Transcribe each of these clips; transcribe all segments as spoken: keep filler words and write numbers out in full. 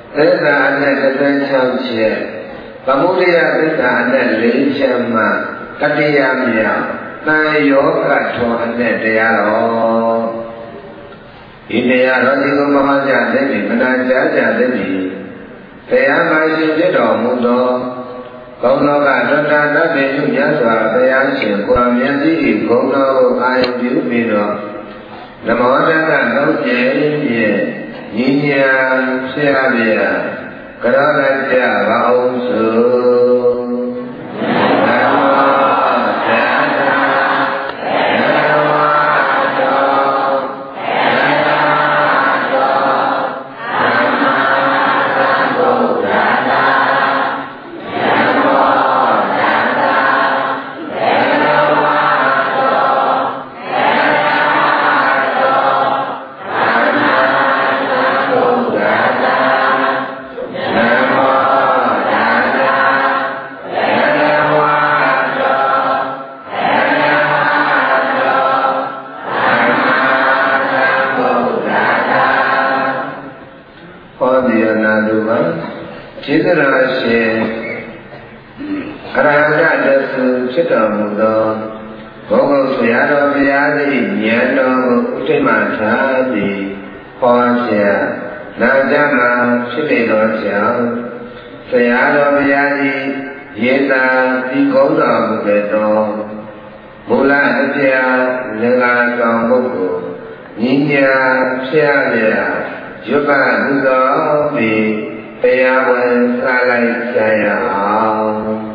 သစ္စာအနဲ့တစ်သိန်း၆ချက်သမုဒယသစ္စာအနဲ့၄ချက်မှတတိယမြောက်သံယောဂထောအနဲ့တရားတော်ဒီတရားတော်ဒီကုမဟာကြတဲ့ဒီမနာကြကြတဲ့ဒီတရားမှရှင်ဖြစ်တော်မူသောဘုံတော်ကတတတတ်ပေသူမြတ်စွာဘုရားရှင်ကိုယ်မျက်စိ၏ဘုံတော်ကိုအာရုံပြုပြီးတော့နမောတတ္တလုံးကျဲဖြင့်ညီညာဖြစ်ရပြကရောဏကြပါအောင်စို့ကျေးဇူးတော်ရှင်အရဟတတသုဖြစ်တော်မူသောဘုဂုတ်ဆရာတော်ဘုရားသည်ဉာဏ်တော်ကိုဥထိတ်မှထားပြီးဟောကြားနာကြမှာဖြစ်ပေသောကြောင့်ဆရာတော်ဘုရားသည်ယေတာဒီကုန်းတော်မူခဲ့သောမူလအပြာလင်္ကာဆောင်ပုဂ္ဂိုလ်ညီညာဖြစ်ရလျက်ရွတ်ပါမှုတော်ပြီးတရားဝင်စားလိုက်ကြရအောင်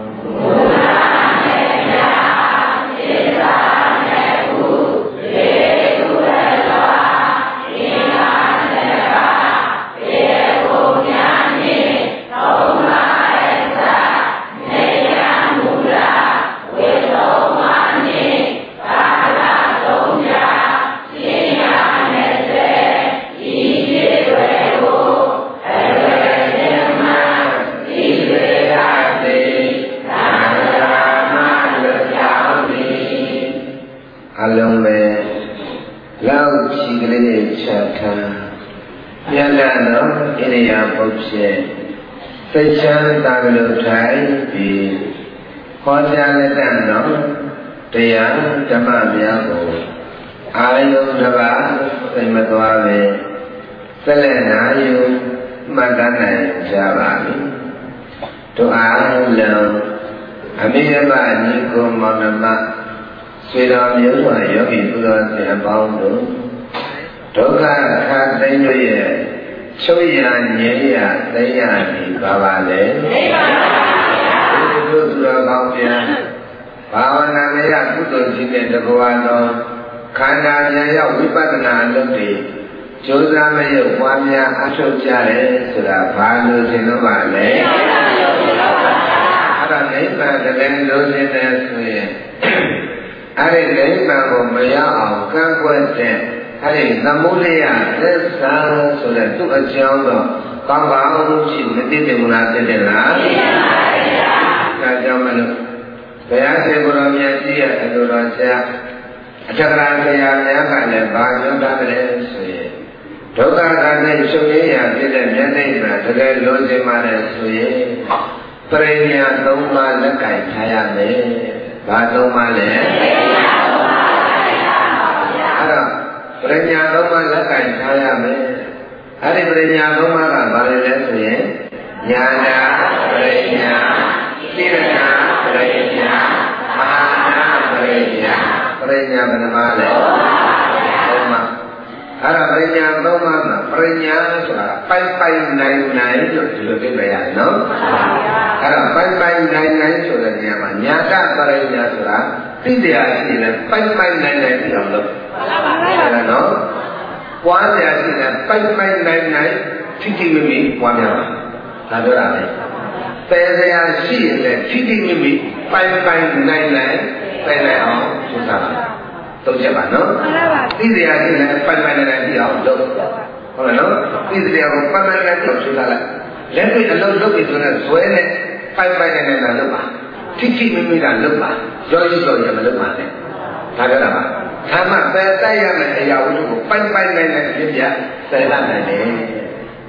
သိချမ်းသာကလေးထိုင်ပြီးဟောကြားလက်တန်တော်တရားဓမ္မများကိုအာယုန်တစ်ပါးသိမသွားပဲဆက်လက်နာယူမှတ်တမ်းနိုင်ကြပါပြီတို့အားလုံးအမိယမညီကိုမောင်နှမဆွေတော်မျိုးစွာယောဂီပုရောဆရာပေါင်းတို့ဒုက္ခခါသိမ့်တို့ရဲ့ချုပ်ရငြိမ်းရသိရပြီပါပါလေသိပါပါဘုရားသူတော်ကောင်းပြန်ဘာဝနာမရကုသိုလ်ကြီးတဲ့တဘဝတော်ခန္ဓာပြန်ရောက်ဝိပဿနာအလုပ်တွေကြိုးစားမရုပ်ပွားများအထုတ်ကြတယ်ဆိုတာဘာလို့သင်တော့ပါလဲအဲ့ဒါနိဗ္ဗာန်တကယ်လို့သင်တယ်ဆိုရင်အဲ့ဒီနိဗ္ဗာန်ကိုမရအောင်ကန့်ကွက်တဲ့အဲ့ဒီသမုဒယသစ္စာဆိုတဲ့သူ့အကြောင်းတော့ကောင်းကောင်းရှိမသိတယ်မလားသိတယ်လားသိပါပါဘုရားဒါကြောင့်မလို့ဘုရားရှင်ကိုယ်တော်မြတ်ကြီးရဲ့အလိုတော်ဆရာအထက်ကရာဆရာများကလည်းဘာပြောတာလဲဆိုရင်ဒုက္ခကနဲ့ချုပ်ရင်းရဖြစ်တဲ့မျက်နှိပ်မှာတကယ်လို့စင်ပါလေဆိုရင်ပရိညာသုံးပါးလက်ကင်ထားရမယ်ဘာသုံးပါးလဲပရိညာသုံးပါးလက်ကင်ထားပါဘုရားအဲ့တော့ပရိညာသုံးပါးလက်ကင်ထားရမယ်အဲ့ဒီပရိညာသုံးပါးကဘာလဲလဲဆိုရင်ညာနာပရိညာသီရဏပရိညာမဟာနာပရိညာပရိညာဘယ်နှပါလဲသုံးပါးအဲ့ဒါပရိညာသုံးပါးမှာပရိညာဆိုတာပိုက်ပိုက်နိုင်နိုင်လို့ဒီလိုသိပြရနော်အဲ့ဒါပိုက်ပိုက်နိုင်နိုင်ဆိုတဲ့နေရာမှာညာကပရိညာဆိုတာသိတရားရှိတယ်ပိုက်ပိုက်နိုင်နိုင်ပြီးတော့လို့ဟုတ်ပါဘူးနော်ပွားတရားရှိတယ်ပိုက်ပိုက်နိုင်နိုင်ထိတိမိမိပွားများပါဒါပြောတာလေပယ်စရာရှိရင်လည်းထိတိမိမိပိုက်ပိုက်နိုင်နိုင်ပယ်နိုင်အောင်သုသာတော့ချက်ပါနော်သိစရာရှိရင်ပိုက်ပိုက်နိုင်နိုင်ပြီးအောင်လုပ်ဟုတ်လားနော်သိစရာကိုပိုက်ပိုက်နိုင်ပြီးသုသာလိုက်လက်တွေ့အလုပ်လုပ်ပြီးဆိုတော့ဇွဲနဲ့ပိုက်ပိုက်နိုင်နိုင်တာလုပ်ပါထိထိမိမိကလုပ်ပါရောရှိတော့ရမလုပ်ပါနဲ့ဒါကြတာပါဓမ္မပယ်တိုက်ရမယ်အရာဝတ္ထုကိုပိုက်ပိုက်နိုင်နိုင်ဖြစ်ပြပယ်တတ်နိုင်တယ်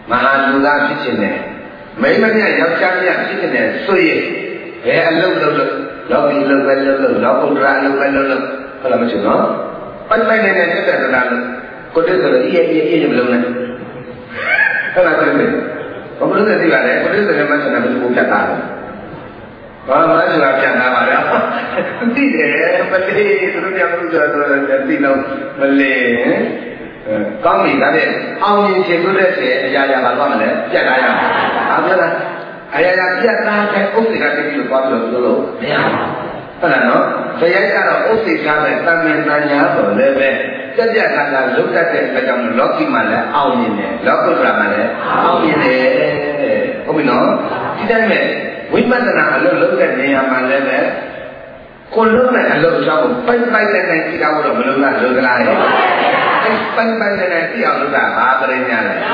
မဟာလူသားဖြစ်ခြင်းနဲ့မိမမြတ်ယောက်ျားမြတ်ဖြစ်ခြင်းနဲ့ဆိုရင်ဘယ်အလုပ်လုပ်လို့လောကီလုပ်ပဲလုပ်လို့လောကုတ္တရာလုပ်ပဲလုပ်လို့ဟုတ်လားမချင်နော်ပိုင်ပိုင်နဲ့နဲ့တက်တက်တာလို့ကိုတက်ဆိုလို့အေးအေးအေးမလုပ်နဲ့ဟုတ်လားကိုတက်ဘာလို့လဲသိပါလဲကိုတက်ဆိုလည်းမချင်တာဘူးပြတ်သားတယ်ဘာမှဆိုတာပြန်လာပါတော့သိတယ်မလေးသူတို့ကြောင့်သူတို့ဆိုတော့သိတော့မလေးကောင်းပြီဒါနဲ့အောင်မြင်ခြင်းတို့တဲ့ချက်အရာရာဘာလို့မလဲပြတ်လာရမှာဘာပြောလဲအရာရာပြတ်သားတဲ့ဥစ္စာကတည်းကလို့ပြောလို့ပြောလို့မရဘူးဟုတ်လားနော်ဇယိုက်ကတော့ဥစ္စာနဲ့တမင်တညာဆိုလည်းပဲစက်ပြတ်တာကလုတ်တတ်တဲ့အတွက်ကြောင့်လောကီမှာလည်းအောင်မြင်တယ်လောကုတ္တရာမှာလည်းအောင်မြင်တယ်ဟုတ်ပြီနော်ဒီတိုင်းပဲဝိပဿနာအလုပ်လုပ်တဲ့နေရာမှာလည်းပဲကိုလုံးနဲ့အလုပ်ကြောင့်ပိုက်ပိုက်နဲ့နဲ့ကြည့်တော့မလို့လားလုပ်ကြလားရဲ့အဲပိုက်ပိုက်နဲ့နဲ့ကြည့်အောင်လုပ်တာဘာပရိညာလဲ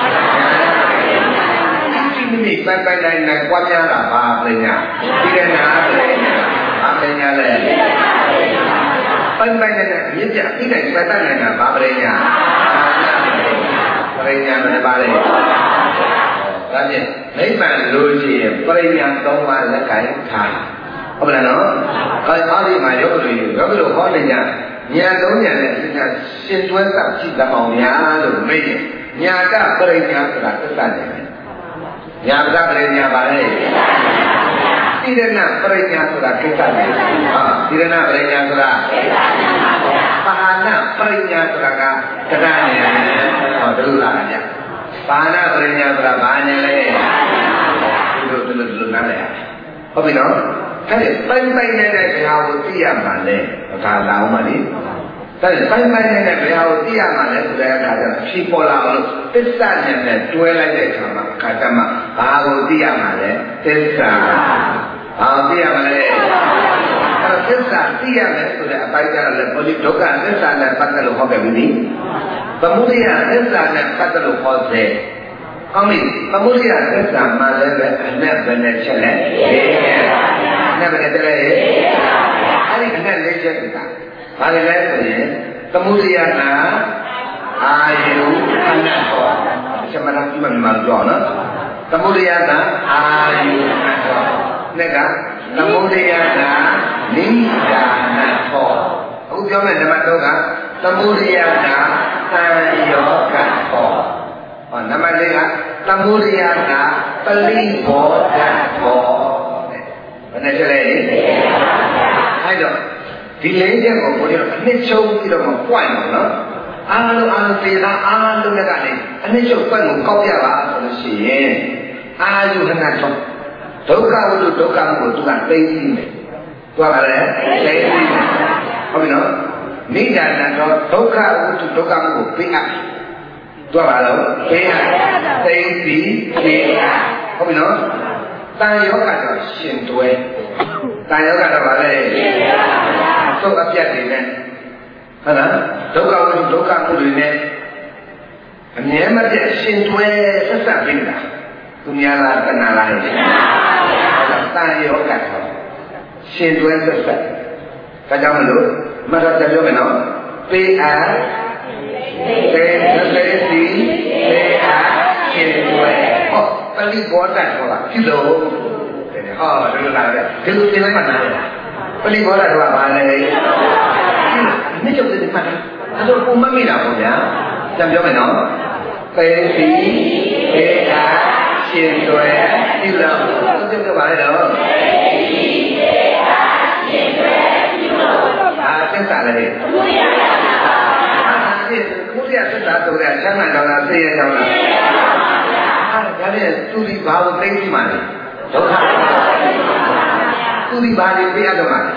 ဒီနည်းပိုက်ပိုက်နဲ့နဲ့ကြွားများတာဘာပရိညာဒီကနာပရိညာဘာပရိညာလဲပိုက်ပိုက်နဲ့နဲ့မြင့်ကြပြီးတဲ့ပတ်သက်နေတာဘာပရိညာပရိညာနဲ့ပါလေဒါဖြင့်နိဗ္ဗာန်လိုချင်ပရိညာသုံးပါးလက်ကိုင်ထားဟုတ်ပါလားနော်အဲအားဒီမှာယောဂလူယောဂလူဟောနေကြညာသုံးညာနဲ့အညာရှင်တွဲတာကြည့်တမောင်များလို့မေးရင်ညာတပရိညာဆိုတာသစ္စာတယ်ညာတပရိညာပါလေသီရဏပရိညာဆိုတာကိစ္စတယ်ဟာသီရဏပရိညာဆိုတာပါဏပရိညာဆိုတာကတရားနဲ့ဟောဒုလာကြပါဏပရိညာဆိုတာဘာညာလဲဒီလိုဒီလိုဒီလိုနားလည်ဟုတ်ပြီနော်အဲ့ပိုင်ပိုင်နေတဲ့ဘုရားကိုသိရမှာလဲအခါလာအောင်ပါလေအဲ့ပိုင်ပိုင်နေတဲ့ဘုရားကိုသိရမှာလဲဆိုတဲ့အခါကျတော့ဖြေပေါ်လာအောင်သစ္စာနဲ့နဲ့တွဲလိုက်တဲ့အခါမှာအခါကျမှဘာကိုသိရမှာလဲသစ္စာဘာသိရမှာလဲအဲ့သစ္စာသိရမယ်ဆိုတဲ့အပိုင်းကျတော့လေဘောဓိဒုက္ခသစ္စာနဲ့ပတ်သက်လို့ဟောခဲ့ပြီသမုဒိယသစ္စာနဲ့ပတ်သက်လို့ဟောတဲ့ကောင်းပြီသမုဒိယသစ္စာမှလည်းပဲအနက်ပဲနဲ့ချက်လဲအနက်ပဲနဲ့ချက်လဲအဲ့ဒီအနက်လေးချက်ကဘာလဲလဲဆိုရင်သမုဒိယနာအာယုအနတ်တော်ချက်မလားဒီမှာမှာကြောနော်သမုဒိယနာအာယုအနတ်တော်နဲ့ကသမုဒိယနာနိဒာနတော်အခုပြောမယ်နံပါတ်သုံးကသမုဒိယနာသံယောဂတော်ဟောနံပါတ်လေးကသမုဒိယနာပလိဘောဓတော်ဘယ်နဲ့ချက်လဲအဲ့တော့ဒီလေးချက်ကိုဘုရားအနှစ်ချုပ်ပြီးတော့မှပွိုင်တော့နော်အားလုံးအားလုံးသေတာအားလုံးနဲ့ကနေအနှစ်ချုပ်ပွိုင်ကိုကောက်ပြပါဆိုလို့ရှိရင်အာယုဟနာတော်ဒုက္ခဝိတုဒုက္ခကိုသူကသိသိမယ်တွားပါလေသိသိမယ်ဟုတ်ပြီနော်နိဒာနတော်ဒုက္ခဝိတုဒုက္ခကိုပြီးအပ်တွားပါလို့ပြီးအပ်သိသိပြီးအပ်ဟုတ်ပြီနော်တန်ယောကတော့ရှင်တွဲတန်ယောကတော့ဗာလေရှင်တွဲအစုပ်အပြတ်တွေနဲ့ဟုတ်လားဒုက္ခဝိတုဒုက္ခမှုတွေနဲ့အမြဲမပြတ်ရှင်တွဲဆက်ဆက်ပြီးတာသူများလားတဏှာလားရှင်ဟုတ်လားတန်ယောကတော့ရှင်တွဲဆက်ဆက်ဒါကြောင့်မလို့မတ်တော်ပြောမယ်နော်ပေအားသေသေစီပေအားရှင်တွဲဟောပလိဘောတတ်ဆိုတာဖြစ်လို့ဟောဒီလိုလာတယ်ဒီလိုသင်လိုက်မှနားပလိဘောတတ်ကဘာလဲနှစ်ချုပ်တဲ့မှတ်တယ်အဲ့တော့ပုံမမိတာပေါ့ဗျာပြန်ပြောမယ်နော်သေစီပေအားရှင်တွဲဒီလိုသူပြောပြပါလေတော့သေစီပေအားရှင်တွဲဒီလိုအာသစ္စာလည်းဘုရားဘုရားသစ္စာဆိုတဲ့ဆန္ဒကြောင့်လားသိရကြောင့်လားအဲ့ဒါလည်းသူဒီဘာကိုသိသိမှလဲဒုက္ခသူဒီဘာတွေသိရတော့မှလဲ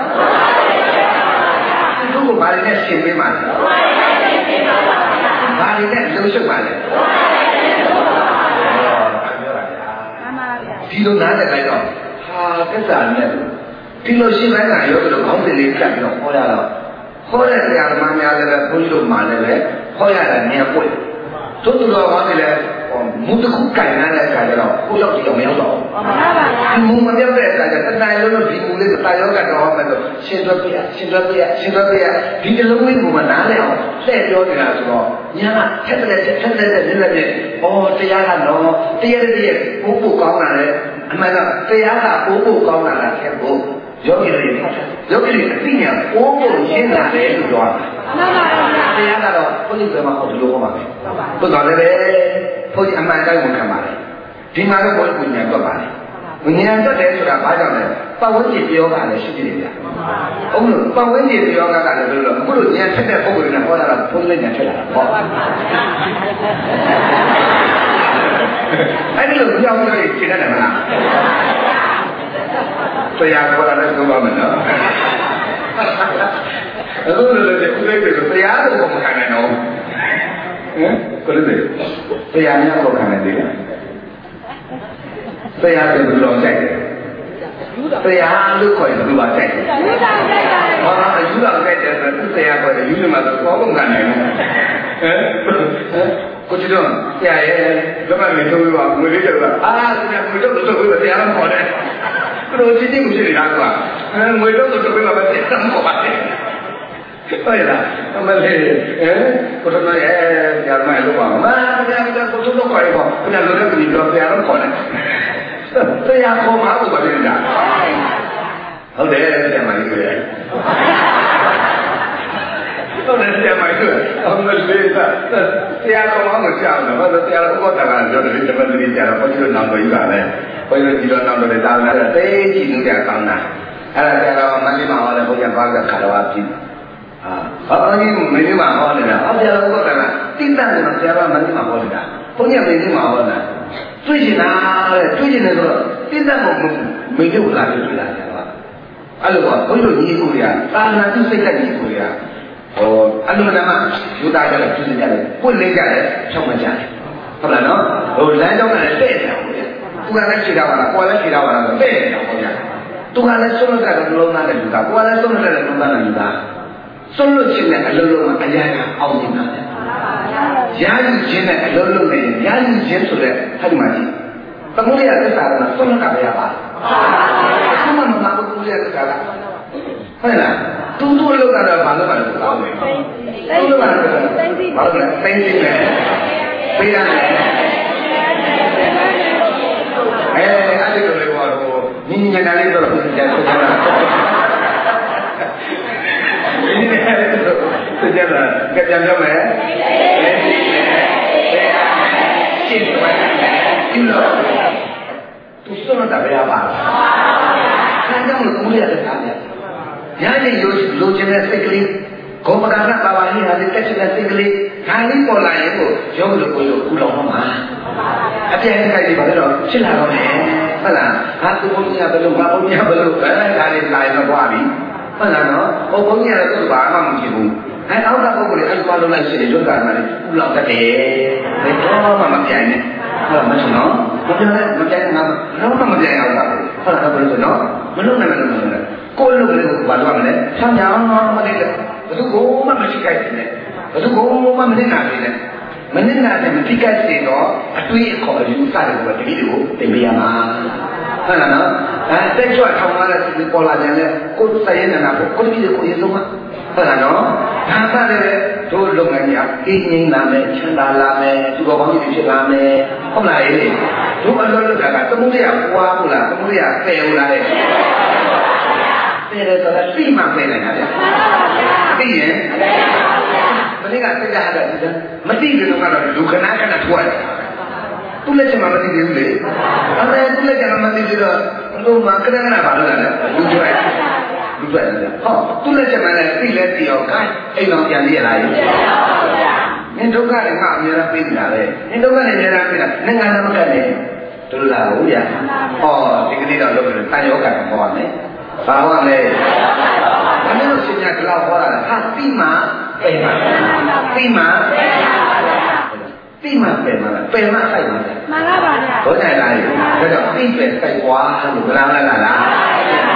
သူကဘာတွေနဲ့ရှင်းပေးမှလဲဘာတွေနဲ့လုံရှုပ်မှလဲဒီလိုနားတဲ့လိုက်တော့ဟာသစ္စာနဲ့ဒီလိုရှင်းပိုင်းကရောလို့ခေါင်းစဉ်လေးပြတ်ပြီးတော့ဟောရတော့ဟောတဲ့ဆရာသမားများလည်းပဲဘုန်းကြီးတို့မှလည်းပဲဟောရတာဉာဏ်ပွင့်တို့သူတော်ကောင်းတွေလည်းဩမူတခုကင်ရတဲ့အခါကျတော့ကိုရောက်ဒီအောင်မရောက်တော့ဒီမူမပြောက်တဲ့အခါကျတဏှာလုံးလို့ဒီမူလေးကိုတာယောကတော့မှဆိုရှင်သွက်ပြရှင်သွက်ပြရှင်သွက်ပြဒီတလုံးလေးကိုမှနားလည်အောင်လှည့်ပြောနေတာဆိုတော့ညာကထက်တဲ့ထက်တဲ့နည်းနဲ့ဩတရားကတော့တရားတည်းပို့ပို့ကောင်းတာလေအမှန်တော့တရားကပို့ပို့ကောင်းတာလားခဲ့ဖို့ယောဂီတွေယောဂီတွေအသိဉာဏ်ပို့ပို့ရင်းလာတယ်လို့ပြောတာမှန်ပါပါတရားကတော့ဘုန်းကြီးကမှဟောဒီလိုဟောပါမယ်ဘုရားလည်းပဲဘုန်းကြီးအမှန်တိုင်းဝန်ခံပါတယ်ဒီမှာတော့ဘုန်းကြီးဉာဏ်တွက်ပါတယ်ဉာဏ်တွက်တယ်ဆိုတာဘာကြောင့်လဲပတ်ဝန်းကျင်ပြောတာလည်းရှိသေးတယ်ဗျာဟုတ်လို့ပတ်ဝန်းကျင်ပြောတာကလည်းဘယ်လိုလဲအခုလိုဉာဏ်ထက်တဲ့ပုဂ္ဂိုလ်တွေနဲ့ဟောတာကဘုန်းကြီးလည်းဉာဏ်ထက်လာတာဟောအဲ့ဒီလိုပြောင်းပြောင်းရှင်းတယ်မလားတရားခေါ်တာလည်းသုံးပါမယ်နော်အခုလိုလေခုလေးတွေတရားတော့မခံနိုင်တော့ဟမ်ကိုလေးတွေတရားများတော့ခံနိုင်သေးလားတရားတွေဘယ်လိုဆိုင်တရားလို့ခေါ်ရင်ဘယ်လိုပါဆိုင်ယူတာဆိုင်တာဟာယူတာဆိုင်တယ်ဆိုသူတရားခေါ်တယ်ယူနေမှာတော့ဘောကုန်ခံနိုင်ဘူးဟမ်ကိုကြည့်တော့တရားရဲ့ဘယ်မှာမထုတ်လို့ငွေလေးတော့အာဒီငွေတော့တော့ဘယ်တရားမှခေါ်တယ်ဘယ်လိုကြည့်ကြည့်မှုရှိနေတာကွာငွေတော့တော့ဘယ်မှာပဲတရားမှခေါ်ပါတယ်ဟုတ်လားအမလေးအဲကိုတော့အဲညာမလို့ပါမတရားတရားကိုတော့ခေါ်ရပါဘယ်လိုလဲဒီတော့တရားတော့ခေါ်တယ်တရားခေါ်မှာဘာလဲညာဟုတ်တယ်တရားမှန်ကြီးရတယ်ဟုတ်တယ်တရားမှန်ကြီးအမလေးကတရားခေါ်မှာမကြောက်ဘူးဘာလို့တရားခေါ်တာကပြောတယ်ဒီမှာဒီကြားတော့ဘုရားနောင်တော်ကြီးပါလေဘုရားဒီလိုနောင်တော်တွေတာလာတဲ့တေးကြည့်လို့ကြကောင်းတာအဲ့ဒါကြတော့မန္တိမဟောတဲ့ဘုရားဘာကခါတော်ပြီအာဘာကြီးမင်းမဟောနေတာအပြာလို့တော့ကတိတ္တကဆရာကမန္တိမဟောနေတာဘုရားမင်းမဟောတာတွေ့ချင်တာတဲ့တွေ့ချင်တယ်ဆိုတော့တိတ္တမဟုတ်မင်းတို့လာတွေ့လာတယ်ကွာအဲ့လိုကဘုန်းကြီးတို့ညီကိုရသာနာသူစိတ်ကညီကိုရဟောအဲ့လိုလည်းမှယူသားကြတယ်သူစိတ်ကြတယ်ပွင့်လေးကြတယ်ဖြောင်းမကြတယ်ဟုတ်လားနော်ဟိုလမ်းကြောင်းကလည်းတဲ့တယ်ဟုတ်ရဲ့သူကလည်းခြေထားပါလားကိုယ်လည်းခြေထားပါလားတဲ့တယ်ဟုတ်ရဲ့သူကလည်းဆုံးလို့တဲ့လူလုံးသားတဲ့လူသားကိုယ်လည်းဆုံးလို့တဲ့လူသားတဲ့လူသားဆုံးလို့ခြင်းနဲ့အလုံးလုံးအရာကအောင်မြင်တာရာယူခြင်းနဲ့အလုံးလုံးနဲ့ရာယူခြင်းဆိုတဲ့ဟာဒီမှာကြီးသမုဒိယသစ္စာကဆုံးလို့တာပဲရပါဘုမမမဘုသမုဒိယသစ္စာကဟုတ်လားသူတို့အလုပ်ကတော့ဘာလို့ပါလဲကောင်းတယ်သူတို့ကဘာလို့လဲတိုင်းစီမယ်ပေးရတယ်အဲအဲ့ဒီလိုလေးကတော့ညီညီညာလေးတော့ဘုရားဆက်တာညီညီညာလေးတော့ဆက်ကြတာကြံပြောမယ်ရှင်းသွားတယ်ဒီလိုသူစွန့်တာပဲရပါဆန်းကြောင့်လို့ဦးရတဲ့သားများညာနေလိုလိုချင်တဲ့စိတ်ကလေးဂုံမကကပါပါလေးဟာတက်ချင်တဲ့စိတ်ကလေးဒါလေးပေါ်လာရင်ကိုရုံးလို့ကိုလို့ကူတော်မှာအပြည့်အခိုက်တွေပါတော့ဖြစ်လာတော့မယ်ဟုတ်လားဟာသူဘုရားဘယ်လိုဘာဘုရားဘယ်လိုအဲဒါလေးလာရင်တော့ပြီဟုတ်လားနော်ဟိုဘုရားလည်းသူ့ဘာမှမဖြစ်ဘူးအဲအောက်ကပုဂ္ဂိုလ်တွေအဲ့လိုပါလို့လိုက်ရှိတယ်လွတ်တာမှလည်းကူလောက်တတ်တယ်ဘယ်တော့မှမပြိုင်နဲ့ဟုတ်လားမချင်နော်မပြိုင်နဲ့မပြိုင်ငါတော့မှမပြိုင်အောင်လားဟုတ်လားဘယ်လိုဆိုနော်မလုပ်နိုင်မလုပ်နိုင်ကိုယ်လုပ်ကလေးကိုဘာလုပ်ရမလဲဆမ်းကြောင်းမသိတယ်ဘယ်သူကိုမှမရှိခိုက်တယ်နဲ့ဘယ်သူကိုမှမသိနိုင်တယ်မနစ်နာတယ်မတိကတ်စေတော့အတွေးအခေါ်အယူဆတွေကိုတတိတွေကိုသင်ပေးရမှာဟုတ်လားနော်အဲတက်ကြွထောင်ရတဲ့ဒီပေါ်လာတယ်လေကိုယ်ဆိုင်နေတာပေါ့ကိုယ်တတိကိုရေးဆုံးမှာဟုတ်လားနော်ဒါမှလည်းတို့လုပ်ငန်းကြီးအင်းငိမ့်လာမယ်ချမ်းသာလာမယ်သူတော်ကောင်းကြီးဖြစ်လာမယ်ဟုတ်လားရေးတို့အလုပ်လုပ်တာကသမုဒိယပွားဘူးလားသမုဒိယပယ်ဘူးလားတဲ့ပယ်တယ်ဆိုတာသိမှပယ်နိုင်တာဗျာသိရင်မသိကစိတ်ကဟာတယ်မသိကြလို့ကတော့လူခဏခဏထွက်တယ်သူလက်ချင်မှမသိသေးဘူးလေအဲ့ဒါသူလက်ချင်မှမသိသေးတော့တို့မှခဏခဏပါလို့လားလူထွက်လူထွက်တယ်ဟောသူလက်ချင်မှလည်းသိလဲသိအောင်ခိုင်းအိမ်အောင်ပြန်ပြရလားမင်းဒုက္ခနဲ့ငါအများအားပေးနေတာလေမင်းဒုက္ခနဲ့အများအားပေးတာနဲ့ငါလည်းမကတ်နဲ့တို့လားဟုတ်ရဟောဒီကနေ့တော့လုပ်တယ်တန်ယောဂါဟောရမယ်ဘာဟောလဲဘယ်လိုရှင်ညာကလောက်ဟောတာလဲဟာတိမှပယ်မှာတိမှတိမှပယ်မှာပယ်မှာဆိုင်မှာမှန်ပါပါဗျာဘုရားလားဒါကြောင့်တိပယ်ဆိုင်ကွာလို့ဘယ်လားလားလား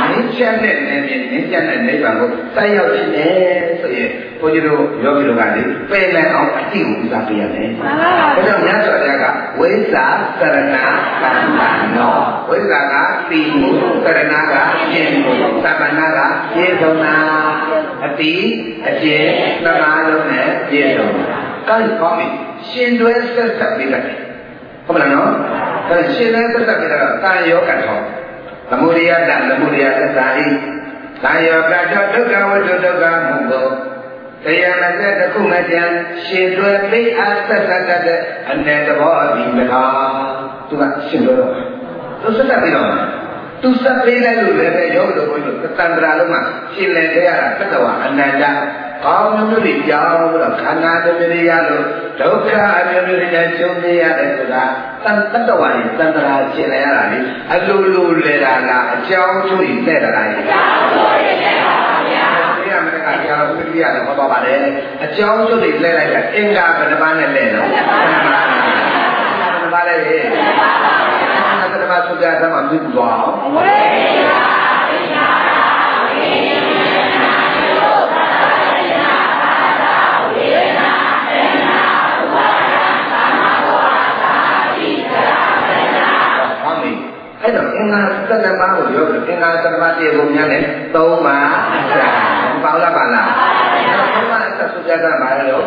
ငင်းချက်နဲ့နေပြီးငင်းချက်နဲ့နိဗ္ဗာန်ကိုစိုက်ရောက်ခြင်းနဲ့ဆိုရင်ဘုန်းကြီးတို့ယောဂီတို့ကလေပယ်နိုင်အောင်အတိကိုဥစားပေးရမယ်မှန်ပါပါဒါကြောင့်မြတ်စွာဘုရားကဝိဇ္ဇာသရဏကံနောဝိဇ္ဇာကသိမှုသရဏကရှင်းမှုသမဏကပြေဆုံးတာအတိအကျဉ်းသမားလုံးနဲ့ပြေဆုံးတာကောင်းကောင်းပြီရှင်တွဲဆက်ဆက်ပြီးလိုက်ဟုတ်မလားနော်ဒါရှင်တွဲဆက်ဆက်ပြီးတော့တာယောကထောသမုဒိယတသမုဒိယသစ္စာဤတာယောကထောဒုက္ခဝတ္ထုဒုက္ခမှုကိုတရားနဲ့တခုနဲ့တည်းရှင်တွဲသိအားဆက်ဆက်တဲ့အ내သဘောအပြီးမလားသူကရှင်တွဲတော့သူဆက်ဆက်ပြီးတော့သူဆက်ပေးလိုက်လို့လည်းပဲယောဂတို့ဘုန်းကြီးတို့သံဃာလုံးမှာရှင်လည်ကြရတာသတ္တဝါအနန္တကောင်းမျိုးတွေကြောင်းတော့ခန္ဓာတစ်မျိုးရလို့ဒုက္ခအမျိုးမျိုးတွေကျုံနေရတယ်ဆိုတာသတ္တဝါတွေသံဃာရှင်လည်ရတာလေအလိုလိုလဲတာလားအကြောင်းကျိုးတွေလဲတာလားအကြောင်းကျိုးတွေလဲပါဗျာဒီကမင်းကကြာတော့ပြည့်ရတယ်ဟောတော့ပါတယ်အကြောင်းကျိုးတွေလဲလိုက်တာအင်္ဂါဘယ်နှပါးနဲ့လဲတော့ဘယ်နှပါးလဲဘယ်နှပါးလဲသတ္တဝါသုခသမပြုသွားအောင်ဝိညာဝိညာဝိညာယောဂရဏဝိညာအေနာဝါရသမဝါသာတိကရဏဟောပြီအဲ့တော့အင်္ဂါသတ္တမကိုပြောပြီးအင်္ဂါသတ္တမတည်းကိုများနဲ့သုံးပါးပေါင်းလားပါလားသုံးပါးအသက်သုခကမှာလို့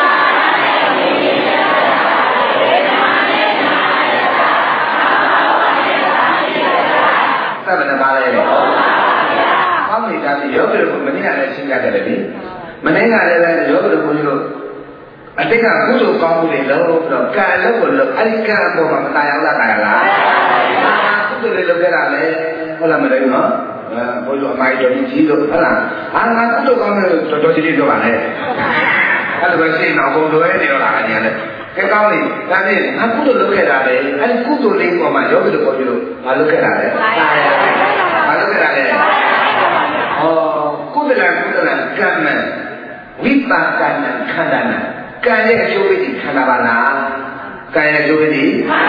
သဗ္ဗနပါလေကောင်းနေတာဒီယောဂီတို့မနေ့ကလည်းရှင်းပြခဲ့တယ်လေမနေ့ကလည်းပဲယောဂီတို့ဘုန်းကြီးတို့အတိတ်ကကုသိုလ်ကောင်းမှုတွေလုံးလို့တော့ကံလုံးကိုလုံးအဲ့ဒီကံအပေါ်မှာမတာရောက်လာတာလားကုသိုလ်တွေလုပ်ခဲ့တာလေဟုတ်လားမလဲနော်ဘုန်းကြီးအမိုက်တော်ကြီးတို့ဟုတ်လားအာငါကုသိုလ်ကောင်းတယ်တော်တော်ကြီးကြီးပြောပါလေအဲ့လိုပဲရှင်းအောင်ဘုံတော်ရဲ့နေတော့လာကြတယ်ကဲကောင်းပြီဒါဖြင့်ငါကုသိုလ်လုပ်ခဲ့တာလေအဲ့ဒီကုသိုလ်လေးပေါ်မှာယောဂီတို့ပေါ်ပြီးတော့ငါလုပ်ခဲ့တာလေငါလုပ်ခဲ့တာလေဟောကုသလကုသလကမ္မဝိပါကနခန္ဓာနာကံရဲ့အကျိုးပေးခန္ဓာပါလားကံရဲ့အကျိုးပေး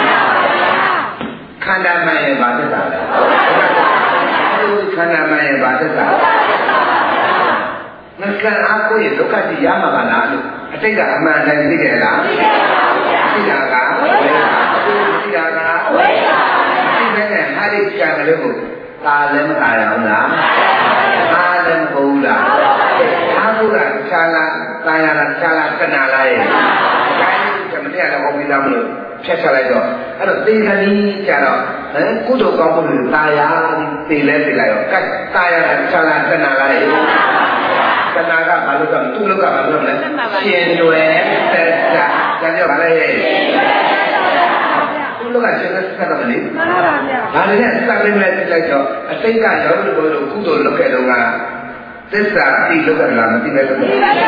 ခန္ဓာမှန်ရဲ့ဘာသစ္စာလဲခန္ဓာမှန်ရဲ့ဘာသစ္စာငါကံအားကိုရဲ့ဒုက္ခတိရမှာပါလားလို့အတိတ်ကအမှန်တည်းသိကြလားသိတာကဝိသိတာကဝိသိတဲ့ဟာဒီကံလေးကိုသာလည်းမသာရအောင်လားသာလည်းမဟုတ်လားသာဘူးလားခြားလားသာရလားခြားလားကနာလားရဲ့ဒါကမတရားလည်းဟောပြီးသားမလို့ဖြတ်ချလိုက်တော့အဲ့တော့သေခဏီကြတော့ဟမ်ကုသိုလ်ကောင်းမှုတွေသာယာသေလဲသေလိုက်တော့ကဲသာရလားခြားလားကနာလားရဲ့ကနာကဘာလို့ကသူ့လောကဘာလို့လဲရှင်တွယ်သက်သာကြံပြောပါလေသူ့လောကရှင်သက်သာတယ်လေမှန်ပါပါဗျာဒါလည်းစက်လေးနဲ့ပြလိုက်တော့အတိတ်ကရောလို့ဘုလို့ကုသိုလ်လုပ်ခဲ့တော့ကသစ္စာတိလောကလားမသိပဲလို့သိ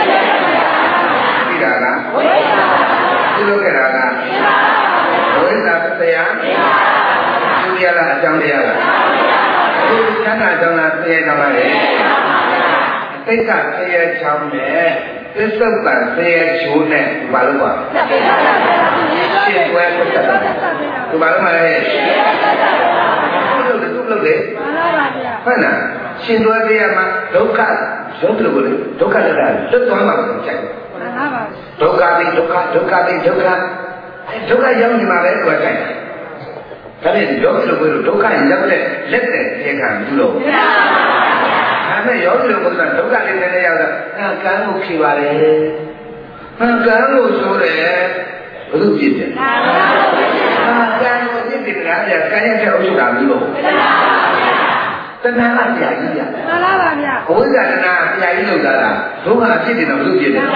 တာလားဝိဇ္ဇာသူလုပ်ခဲ့တာကဝိဇ္ဇာတရားသူရလားအကြောင်းတရားလားသူချမ်းသာကြောင်းလားသိရတော့လေသိက္ခာဆရာချောင်းနဲ့သစ္စုပ္ပန်ဆရာချိုးနဲ့ဒီမှာလို့ပါရှင်းပွဲပတ်သက်တာဒီမှာလို့မလဲသူ့လို့သူ့လို့လေဟုတ်လားရှင်တော်တရားမှာဒုက္ခရုပ်လို့လေဒုက္ခလည်းလွတ်သွားမှာကိုကြိုက်မှန်ပါပါဒုက္ခတိဒုက္ခဒုက္ခတိဒုက္ခဒုက္ခရောက်နေမှာပဲကိုကြိုက်ဒါနဲ့ဒုက္ခလို့ပြောလို့ဒုက္ခရောက်တဲ့လက်တဲ့သေခံဘူးလို့ဒါနဲ့ယောဂီတို့ကဒုက္ခလေးနဲ့ရောက်တော့အာကံကိုဖြေပါလေအာကံကိုဆိုတယ်ဘုသူပြည့်တယ်အာကံကိုပြည့်တယ်လားကံရဲ့တဲ့အုပ်စုတာမျိုးလို့တဏှာကကြာကြီးပြမှန်ပါပါဗျာဘုရားတဏှာကြာကြီးလောက်တာဒုက္ခဖြစ်တယ်တော့ဘုသူပြည့်တယ်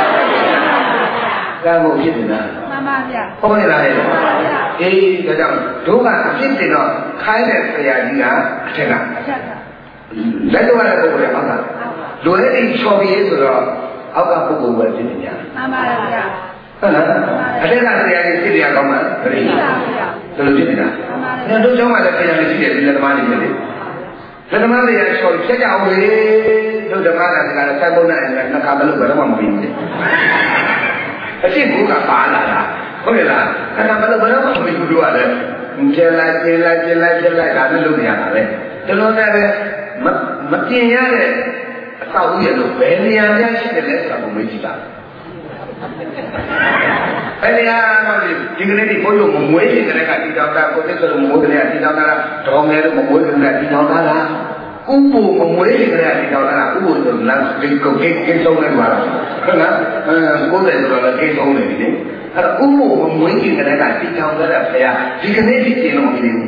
ကံကိုဖြစ်တယ်လားမှန်ပါဗျာဟုတ်နေလားလေအေးဒါကြောင့်ဒုက္ခဖြစ်တယ်တော့ခိုင်းတဲ့ဆရာကြီးကအထက်ကအထက်ကလက်တော်ရတဲ့ပုဂ္ဂိုလ်ကဟုတ်လားလွယ်ပြီးချော်ပြီးဆိုတော့အောက်ကပုဂ္ဂိုလ်ပဲဖြစ်နေကြမှန်ပါဗျာဟုတ်လားအထက်ကဆရာကြီးဖြစ်ရကောင်းမှာမရဘူးဘယ်လိုဖြစ်နေတာအဲ့တို့ကျောင်းမှာလည်းဆရာကြီးရှိတယ်ဒီလက်သမားတွေလေလက်သမားတွေကချော်ဖြတ်ကြအောင်လေတို့ဓမ္မကလည်းစိုက်ပုံနဲ့နှစ်ခါမလို့ဘယ်တော့မှမပြီးဘူးအဖြစ်ဘုကပါလာတာဟုတ်ရဲ့လားအဲ့ဒါဘယ်လိုဘယ်တော့မှမပြီးဘူးတို့ကလည်းကျဲလိုက်ကျဲလိုက်ကျဲလိုက်ကျဲလိုက်ဒါလည်းလုပ်နေရတာပဲဒီလိုနဲ့ပဲမတင်ရတဲ့အဆောက်အဦရဲ့လို့ဘယ်နေရာများရှိတယ်လဲဆိုတာကိုမေးကြည့်ပါဘယ်နေရာမှာဒီကနေ့ဒီဘုန်းကြီးမမွေးခင်ကတည်းကတီတောင်တာကိုသက်ဆိုလို့မမွေးခင်ကတီတောင်တာတော်ငယ်လို့မမွေးခင်ကတီတောင်တာလားဥပ္ပိုလ်မမွေးခင်ကတည်းကတီတောင်တာဥပ္ပိုလ်ဆိုလမ်းကိကိုကိကိဆုံးနေမှာဟုတ်လားအဲကိုယ်တယ်ဆိုတော့ကိဆုံးနေပြီလေအဲ့တော့ဥပ္ပိုလ်မမွေးခင်ကတည်းကတီတောင်တာဖရာဒီကနေ့ဒီကျင်းလို့မဖြစ်ဘူး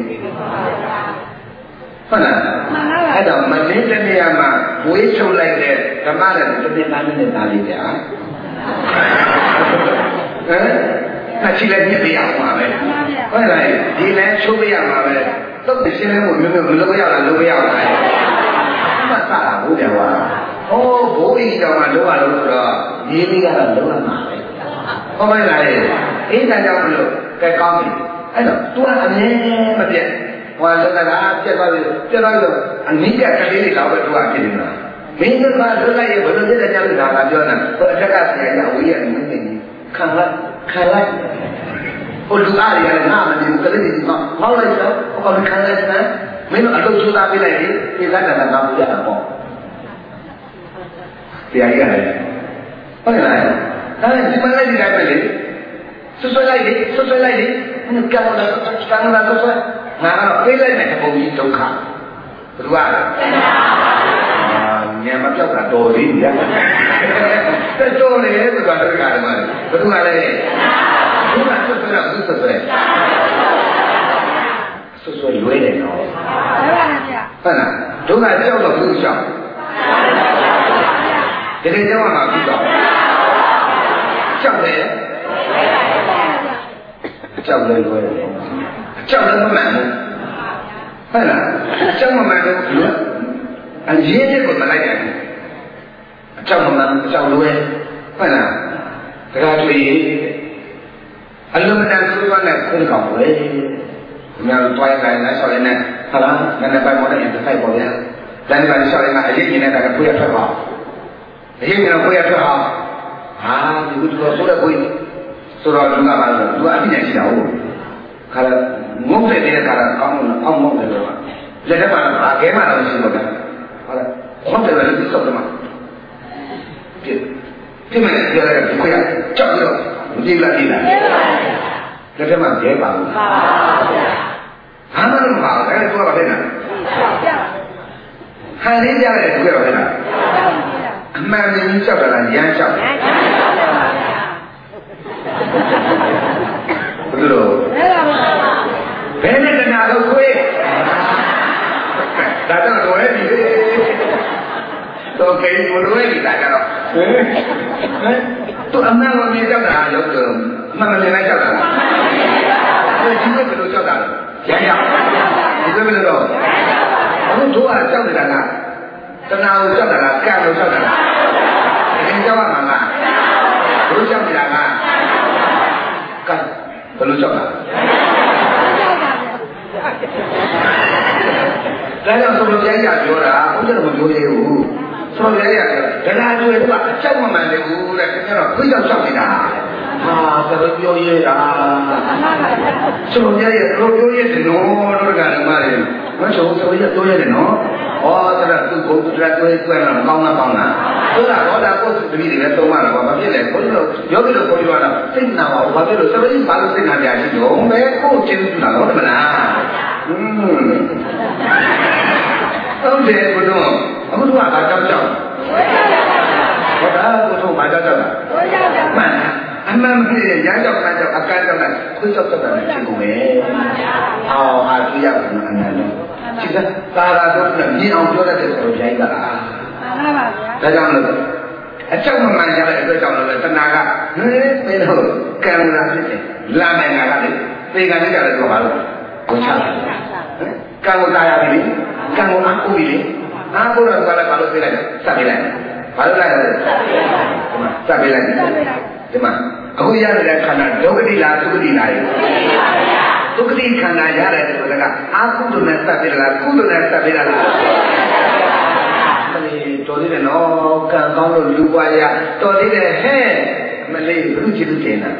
ဟုတ်လားအဲ့တော့မလင်းတဲ့နေရာမှာဝေးချုပ်လိုက်တဲ့ဓမ္မနဲ့တစ်နေ့သားနဲ့သားလေးကြာဟမ်အချိလည်းပြည့်ပြရမှာပဲဟုတ်လားဒီလည်းချိုးပြရမှာပဲတော့ရှင်းလင်းမှုမျိုးမျိုးမလုပ်ရလားလုပ်ရအောင်လားမှတ်တာဘူးတယ်ကွာဟောဘိုးကြီးတောင်မှလုပ်ရလို့ဆိုတော့ရေးပြီးကတော့လုပ်ရမှာပဲဟုတ်ပါလားအေးဒါကြောင့်မလို့ကဲကောင်းပြီအဲ့တော့ तू အမြဲမပြတ်ဟောလည်းကပြတ်သွားပြီပြတ်သွားပြီအနိကကလေးတွေတော့ပဲ तू အဖြစ်နေတာမင်းတို့ကလွတ်လိုက်ရဘယ်လိုဖြစ်တဲ့ကြောင့်ဒါကပြောတာဟိုအထက်ကဆရာကြီးအဝေးရနေနေခံလိုက်ခံလိုက်ဟိုလူအားရလည်းငါမနေဘူးကလေးကြီးကဟောလိုက်တော့ဟောခံလိုက်စမ်းမင်းတို့အလုပ်ကြိုးစားပေးလိုက်ရင်ဒီကတည်းကငါမရတာပေါ့ဆရာကြီးကလည်းဟုတ်လားဒါနဲ့ဒီမလိုက်ဒီတိုင်းပဲလေဆွဆွလိုက်လေဆွဆွလိုက်လေကံလာကံလာဆွဆွငါတော့ပေးလိုက်တဲ့ပုံကြီးဒုက္ခဘယ်လိုလဲညမပြောက်တာတော်သေးဗျာတက်တော်လေဆိုတာတခါတည်းမှာဘယ်သူကလဲဘုရားဆွဆွတော့သူဆွဆွဆွဆွရွေးတယ်နော်ဟုတ်ပါဗျာဟုတ်လားဒုက္ခကြောက်တော့သူရှောင်တကယ်ကြောက်မှာသူတော့ကြောက်တယ်ကြောက်လဲလွယ်တယ်ကြောက်လည်းမမှန်ဘူးဟုတ်လားကြောက်မမှန်ဘူးအရေးတဲ့ကိုမလိုက်နိုင်ဘူးအကြောက်မမှန်အကြောက်လွယ်ဟုတ်လားတရားတွေ့ရင်အလုံးမတန်ဆိုးသွားတဲ့ခွင့်ကောင်းပဲညောင်တွိုင်းတိုင်းလိုက်ဆော်ရနေဟာလားနည်းနည်းပိုင်မော်တဲ့တစ်ဖိုက်ပေါ်ဗျာတန်ပိုင်းဆော်ရနေအရေးကြီးနေတာကကိုရထွက်ပါအရေးကြီးတော့ကိုရထွက်အောင်ဟာဒီကုသိုလ်ဆိုတဲ့ကိုဆိုတော့ဒီမှာပါလို့သူအပြည့်နဲ့ရှိတာဟုတ်ခါတော့ငုံတဲ့တဲ့ခါတော့ကောင်းလို့အောင်မဟုတ်တယ်တော့လက်ထက်မှာဘာကဲမှတော့ရှိတော့တယ်ဟုတ်လားခေါင်းတယ်လည်းဒီစောက်တယ်မှာပြည့်ပြည့်မဲ့ကြရတယ်ကိုရကြောက်တော့မကြည့်လားကြည့်လားလက်ထက်မှာကျဲပါဘူးပါပါဗျာဟာမလို့မပါဘူးအဲ့ဒါကဘာလဲနာဟာရင်းကြတယ်ကိုရတော့လဲနာအမှန်ကြီးကြောက်တာလားရမ်းကြောက်တယ်ဘယ်လိုဘယ်နဲ့တနာလို့ခွေးဒါတော့တော့ရဲ့ဒီတော့ကိန်းမလို့ရဲ့ဒီတာကတော့ဟမ်သူအမှန်ကိုမြင်ကြောက်တာလို့ဆိုအမှန်မမြင်လိုက်ကြောက်တာလားဒီကဘယ်လိုကြောက်တာလဲရရဒီကဘယ်လိုတော့အခုတို့ကကြောက်နေတာကတနာကိုကြောက်တာလားကံကိုကြောက်တာလားအင်းကြောက်ရမှာလားတို့ကြောက်နေတာကကံဘယ်လိုကြောက်တာဒါကြောင့်ဆိုလို့ကြားကြပြောတာဘုရားမပြောရဘူးဆိုလို့ကြားကြတရားကျွေးတော့အကြောက်မမှန်တယ်ဘူးတဲ့ခင်ဗျားတော့ခွေးကြောက်ကြောက်နေတာဟာဆိုလို့ပြောရတာဆိုလို့ကြားရတော့ပြောရတယ်နော်တို့ကလည်းမရတယ်မဆိုဆိုရပြောရတယ်နော်ဩဒါကသူ့ကိုသူကတွေးတွဲတော့ကောင်းတာကောင်းတာဆိုတာတော့ဒါကိုယ်သူတပည့်တွေလည်းသုံးရတယ်ကွာမဖြစ်လေဘုန်းကြီးတို့ယောဂီတို့ကိုပြောတာစိတ်နာပါဘာဖြစ်လို့စပင်းဘာလို့စိတ်နာကြရှိတော့မဲကိုယ်ချင်းသူတာတော့မလားဟွန်းဟုတ်တယ်ဘုရားအခုတို့ကဘာကြောက်ကြောက်ဟောတာကိုတို့ဘာကြောက်ကြောက်လဲမှန်အမှန်ဖြစ်ရမ်းကြောက်ကကြောက်အကန့်ကြောက်လိုက်ခွေးကြောက်ကြောက်တယ်ဖြစ်ကုန်မယ်အော်အားကြည့်ရမှာအနန္တဒီကသာရာတို့ကမြင်အောင်ပြောတတ်တဲ့ဆိုတော့ဂျိုင်းကလားမှန်ပါဗျာဒါကြောင့်လို့အကြောက်မမှန်ကြတဲ့အတွက်ကြောင့်လို့တဏှာကဟင်းမင်းတို့ကံလာဖြစ်တယ်လာမယ်ငါကလေသေကံလေးကြတယ်ပြောပါလို့ကိုချတယ်ကံကိုတာရပြီကံကိုအားကိုးပြီလေအားကိုးတော့ကလည်းဘာလို့သိလိုက်လဲစပ်ပြလိုက်ဘာလို့လိုက်လဲဒီမှာစပ်ပြလိုက်ဒီမှာအခုရတဲ့ခန္ဓာဒုက္ခတိလားသုခတိလားဒုက္ခတိခန္ဓာရတယ်ဆိုတာကအာကုသိုလ်နဲ့စပ်ပြလားကုသိုလ်နဲ့စပ်ပြလားမလေးတော်သေးတယ်နော်ကံကောင်းလို့လူပွားရတော်သေးတယ်ဟဲ့မလေးဘုရုချစ်သူတင်တာ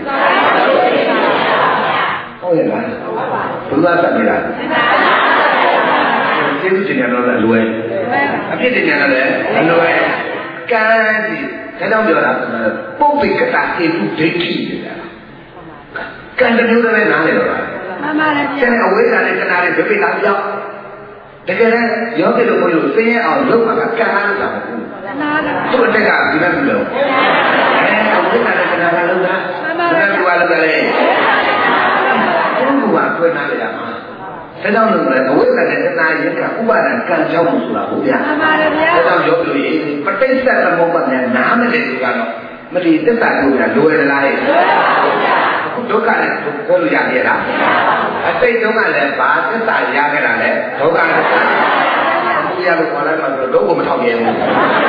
ဟုတ်ရဲ့လားဘုရားစပ်ပြလားကျေးဇူးတင်ရတော့လွယ်အပြစ်တင်ညာလည်းမလွယ်ကံဒီဒါကြောင့်ပြောတာပုပ္ပိကတာဧတုဒိဋ္ဌိနေတာကံတစ်မျိုးတည်းနားလေတော့မှန်ပါတယ်ဗျာကျန်တဲ့အဝိဇ္ဇာနဲ့တဏှာနဲ့ဘယ်ပိတ်တာပြောင်းတကယ်လည်းယောဂီတို့ဘုရားသိရင်အောင်လုပ်မှာကကံအားလို့တာမဟုတ်ဘူးတဏှာသူ့အတက်ကဒီမဲ့မလို့အဲအဝိဇ္ဇာနဲ့တဏှာကလုပ်တာဘယ်လိုကလုပ်တယ်လဲဘုရားကဖွင့်ထားလိုက်တာမှာဒါကြောင့်လို့လည်းအဝိဇ္ဇာနဲ့တဏှာရင်ကဥပါဒံကံကြောင့်ဆိုတာဟုတ်ဗျာမှန်ပါတယ်ဗျာဒါကြောင့်ယောဂီတို့ရေပဋိစ္စသမုပ္ပါဒ်နဲ့နားမလည်ဘူးကတော့မတိသစ္စာလို့ရလိုရလားဟဲ့ဒုက္ခနဲ့ပြောလို့ရရဲ့လားအတိတ်တုန်းကလည်းဘာသစ္စာရခဲ့တာလဲဒုက္ခနဲ့ဘုရားလို့ခေါ်လိုက်မှဆိုတော့ဒုက္ခမထောက်ရဲဘူး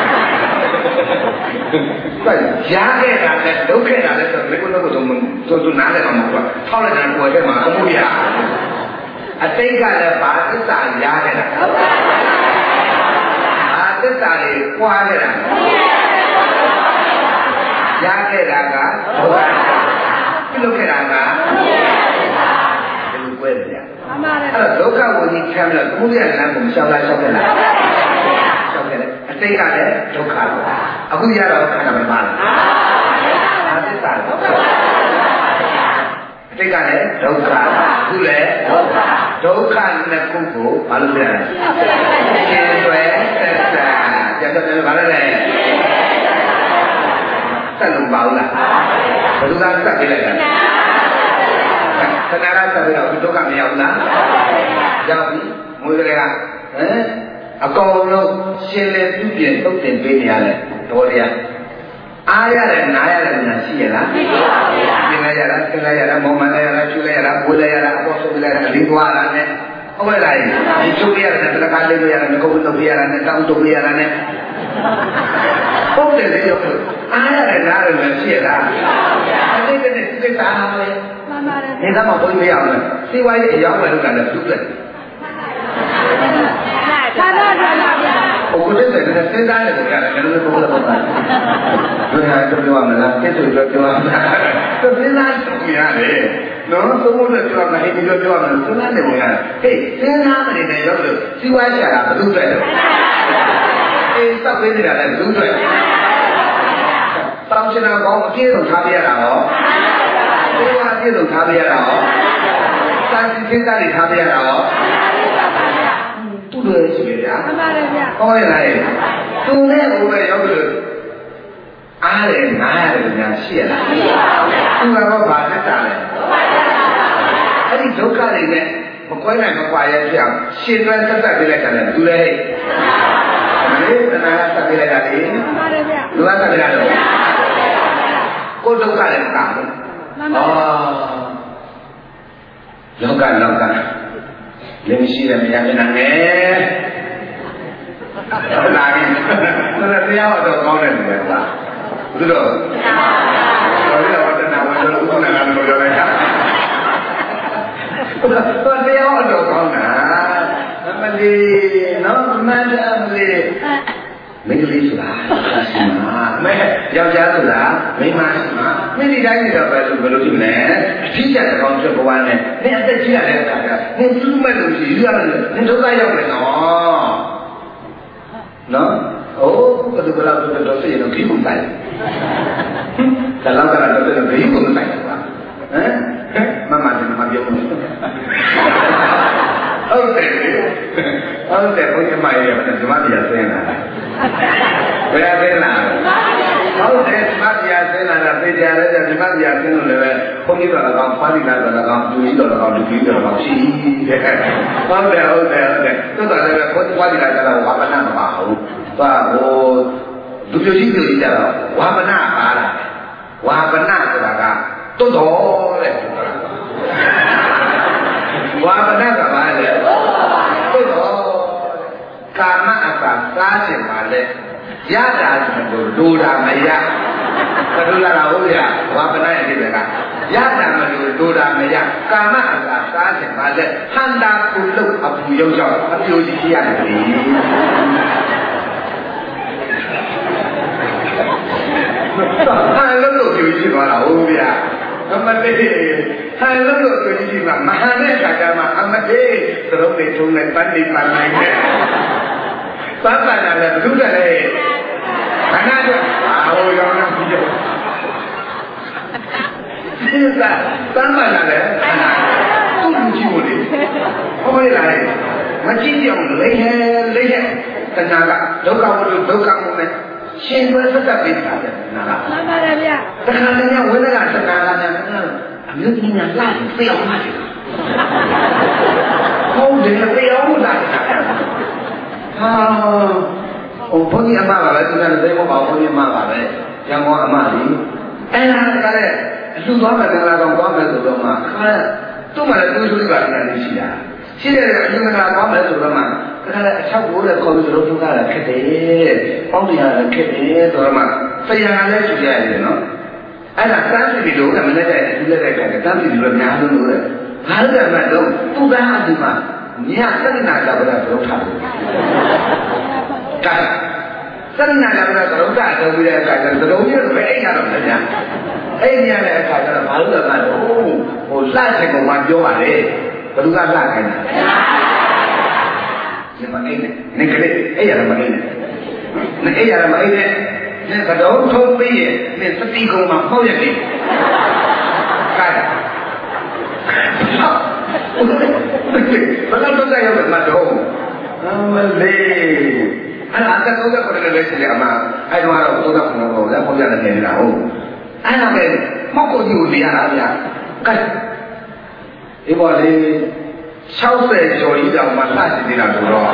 ကဲရခဲ့တာနဲ့ဒုက္ခတာလည်းဆိုတော့ဘယ်ကုန်းကတော့သူသူနားလည်းမဟုတ်ဘူးထောက်လိုက်တာကိုယ်တည်းမှာအမှုရအတိတ်ကလည်းဘာသစ္စာရခဲ့တာဘာသစ္စာတွေပွားခဲ့တာရခဲ့တာကဒုက္ခပြုလုပ်ခဲ့တာကဘယ်လိုပွဲလဲဗျာမှန်ပါတယ်အဲ့တော့ဒုက္ခဝိသိခံပြီးတော့ဘုရားလမ်းကိုမလျှောက်လိုက်လျှောက်ခဲ့လားလျှောက်ခဲ့တယ်အတိတ်ကလည်းဒုက္ခအခုရတော့ခန္ဓာမပါလားအာသစ္စာဒုက္ခအတိတ်ကလည်းဒုက္ခအခုလည်းဒုက္ခဒုက္ခနှစ်ခုကိုဘာလို့ပြရလဲရှင်သွဲသက်သာကြက်တယ်ဘာလဲလဲဆက်လို့ပါဦးလားဘယ်သူကဆက်ပြလိုက်တာသနာရဆက်ပြီးတော့ဒုက္ခမရောက်လားရောက်ပြီမွေးကလေးကဟမ်အကောင်လုံးရှင်လေပြုပြင်သုတ်တင်ပေးနေရတယ်တော်တရားအားရတယ်နားရတယ်ညာရှိရလားရှိပါဘူးဗျာပြင်လိုက်ရတာသင်လိုက်ရတာမောင်မလိုက်ရတာကျူလိုက်ရတာဝေးလိုက်ရတာအပေါ်ဆုံးလိုက်ရတာအလေးသွားတာနဲ့ဟုတ်ရဲ့လားဒီကျူရတာတက္ကသိုလ်လေးရတာငကုတ်တုပ်ရတာနဲ့တောင်းတုပ်ရတာနဲ့ဟုတ်တယ်လေရောအားရတယ်နားရတယ်ရှိရလားအတိတ်နဲ့စိတ်သားပါလေမှန်ပါတယ်ဒီကမှာဘုန်းကြီးမရအောင်လေစီဝါရေးအရောက်မယ်လို့ကလည်းသူ့တယ်သာသာသာသာဘုရားတဲ့စဉ်းစားတယ်လို့ရတယ်ဘယ်လိုလဲဘုရားဘုရားဘုရားတို့ပြောမလားတိတ်တို့ပြောမလားသူစဉ်းစားကြည့်ရတယ်နော်သုံးဖို့ပြောမှာဟိဒီလိုပြောမှာစဉ်းစားတယ်ဘုရားဟေးစဉ်းစားမနေနဲ့ရောက်လို့စီဝါရှာတာဘယ်သူ့အတွက်လဲအေးစောက်ပေးနေတာလည်းဘယ်သူ့အတွက်တောင်းချင်တာကောင်းအပြည့်စုံထားပြရတာဟောဘုရားအပြည့်စုံထားပြရတာဟောစာစီစဉ်းစားနေထားပြရတာဟောသူ့လိုရှိရဗျာမှန်ပါတယ်ဗျာဟောရလားသူနဲ့ဘုရားရောက်လို့အားရနားရတယ်ညာရှိရလားရှိပါဘူးသူကတော့ဘာသက်တာလဲအဲ့ဒီဒုက္ခတွေနဲ့မကွဲနိုင်မကွာရဲဖြစ်အောင်ရှင်တွဲသက်သက်ပြလိုက်တာလည်းသူလည်းဟဲ့ဒီတဏှာဆက်ပြလိုက်တာလေမှန်ပါတယ်ဗျာလူကဆက်ပြလိုက်တော့ကိုဒုက္ခလည်းမကဘူးမှန်ပါဘူးလောကလောကလည်းမရှိတယ်မရပြန်နဲ့ဟုတ်လားဒါလည်းတရားတော်ကောင်းတယ်ကွာဘုရားတော်ဘုရားဝတ္တနာဝတ္တလူကုဏနာလို့ပြောလိုက်တာတော်တရားတော်ကောင်းတာအမလေးနော်မန္တအမလေးမင်းကလေးဆိုတာရှိမှာမဲယောက်ျားဆိုတာမိန်းမရှိမှာမိမိတိုင်းနေတော့ပဲလို့ဘယ်လိုဖြစ်မလဲအထီးကျတဲ့ကောင်းချက်ဘဝနဲ့နင်အသက်ကြီးရတဲ့အခါကျနင်သူ့မဲ့လို့ရှိရတယ်နင်ဒုက္ခရောက်မယ်နော်နော်အိုးဘယ်လိုကလောက်တော့တော့သိရင်တော့ခီးကုန်တိုင်းဒါလောက်ကတော့တော့ခီးကုန်တိုင်းကွာဟမ်မမကမပြောဘူးဟုတ်တယ်ဟုတ်တယ်ဘုရားမရေကဓမ္မတရားဆင်းလာဘယ်ရဆင်းလာဟုတ်တယ်ဓမ္မတရားဆင်းလာတာသိကြရတယ်ဓမ္မတရားဆင်းလို့လည်းဘုန်းကြီးတော်ကောင်ဖာလိလာတော်ကောင်သူကြီးတော်ကောင်လူကြီးတော်ကောင်ရှိတယ်ဟုတ်တယ်ဟုတ်တယ်ဟုတ်တယ်သို့တော်လည်းဘုန်းကြီးဖာလိလာတော်ဝါပနာမပါဘူးဘာဟိုလူကြီးကြီးကြီးကြတော့ဝါပနာပါလားဝါပနာဆိုတာကတွတ်တော်တဲ့ဝါပနာကပါလေတွတ်တော်ကာမအစာစားခြင်းပါလေရတာလို့ဒူတာမရဘယ်လိုလာဟုတ်ရဝါပနာရဲ့ဒီကရတာမလို့ဒူတာမရကာမအစာစားခြင်းပါလေဟန္တာကုလုတ်အပူရောက်ရောက်အပြိုကြီးရှိရတယ်ဟာလို့လို့ပြိုကြီးသွားတာဟုတ်ဗျာအမတေးဟန်လို့လို့ပြိုကြီးကမဟာနဲ့ခါကြမှာအမတေးသရုပ်တွေထုံးနဲ့တန်နေပန်းနိုင်တယ် Bác bạn là là đúng là đây. Khả năng rồi. À ôi đâu nó không được. Thế là bác bạn là đấy. Tôi không chịu đi. Không phải là mà chỉ chịu lấy hết lấy hết. Thành ra là đâu cao đâu đâu cao này. Xin bữa rất là bình thản đấy. Nào. Mà đây nha. Tất cả những nhà quên là tất cả là nhà nước như nhà lại phèo mà chứ. Không để là phèo lại. À, ông phơi nhà mà vậy, chúng ta thấy có bảo phơi nhà mà vậy, nhà ngõ mà đi, em là cái này, chúng tôi mà đang làm công việc rồi mà, cái tôi mà là tôi tôi làm cái này gì à, chỉ là chúng ta làm công việc rồi mà, cái này sau bữa là công việc rồi chúng ta là cái gì, công việc là cái gì rồi mà, phải làm cái gì vậy nó, anh là tám mươi kilo là mình đây đây, chúng ta đây cái tám mươi kilo nhà luôn rồi, hai cái mà đâu, tôi ra gì mà. Nhà rất là là bây giờ tôi thà cái rất là là bây giờ tôi thà tôi bây giờ cái tôi đâu biết phải anh nào rồi nhá anh nhà này cái là bảo là mà ô ô lại thành một màn vô mà đấy tôi ra lại cái này nhưng mà anh này nên cái đấy anh là mà anh này nên anh là mà anh này nên cái đó không bây giờ nên tất nhiên không mà không được gì cái Betul tu saya bermadom. Amalih. Anak anak tu dah pada lepas ni ama. Ai tu orang tu dah pun orang dah pun jangan ni lah. Anak ni mau kau jauh dia aja. Kan? Ibu ni sáu岁左右dah masa di dalam tu lah.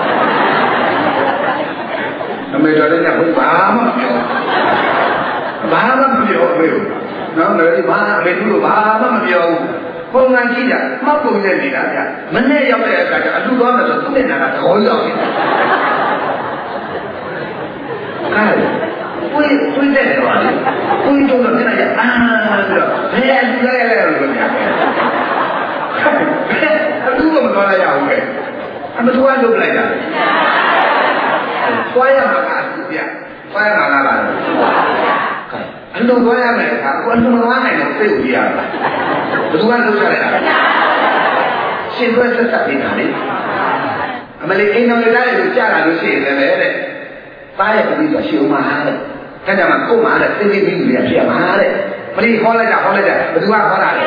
Kami dah ni pun bahama tu. Bahama tu yo yo. Nama ni bahama tu bahama tu yo. Kau ngaji dah, mampu jadi dah ya. Mana yang saya kata, aduh doa macam tu ni nak kau yang. Kan, kau kau dah doa ni, kau itu dah ni aja. Ah, dah. Hei, aduh dah ya, aduh dah. Aduh macam mana ya, okey. Apa tuan tu belajar? Saya makan dia, saya mana lah. Anh đâu có em này cả, anh không nói này nó tiêu gì à? Đúng anh đâu ra đây à? Xin tôi sẽ sạch đi nào đi. Mà lấy anh nói đây được cha là được xin này đấy. Ta là cũng bị siêu mà đấy. Cái nhà mà cô mà là tiêu đi bị bị siêu mà đấy. Mà đi khó lên nào khó lên nào, đúng không khó nào đấy.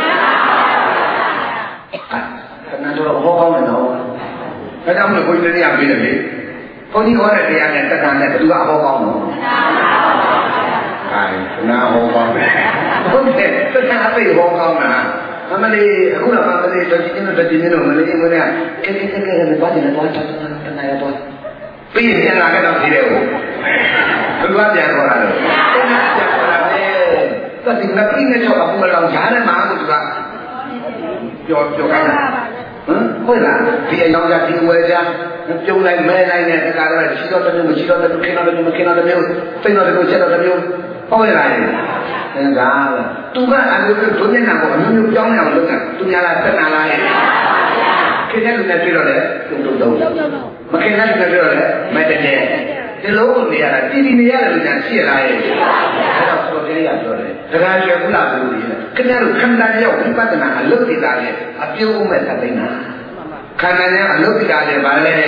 Cái này tôi không không này nó. Cái đó là coi như làm gì được gì. Có những cái này thì anh này tất cả này đúng không không không. Ai, na hong kong không thể, tất cả phải hong kong mà, mà đi, cũng là mà đi, tôi chỉ nói tôi chỉ nói mà đi, mà đi, cái cái cái cái này quá gì là quá, cái cái này là quá, bây giờ tiền là cái đó gì đâu, tôi quá tiền quá rồi, tôi nói tiền quá rồi, tôi chỉ nói cái này cho ông mà lòng giá này mà cũng được, cho cho cái này, không là, thì anh nói ra thì quay ra. Chung này mê này nè, cái là chỉ có tôi chỉ có tôi khi nào tôi khi nào tôi yêu, khi nào tôi sẽ tôi yêu, không phải là nên ra là tu cái anh được tu nhân nào cũng như trong nào luôn à, tu nhà là tất nào là cái này là cái rồi đấy, tu tu tu, mà cái này là cái rồi đấy, mà cái này cái lỗ của mình là chỉ đi này là mình chia lại, cái đó có cái gì rồi đấy, cái này chuyện cũng là cái gì, cái này là khăn đan dầu, cái bắt là lớp thì là gì, áp dụng cũng phải là cái nào. Khana nya a lúc raတယ်ဗာလေ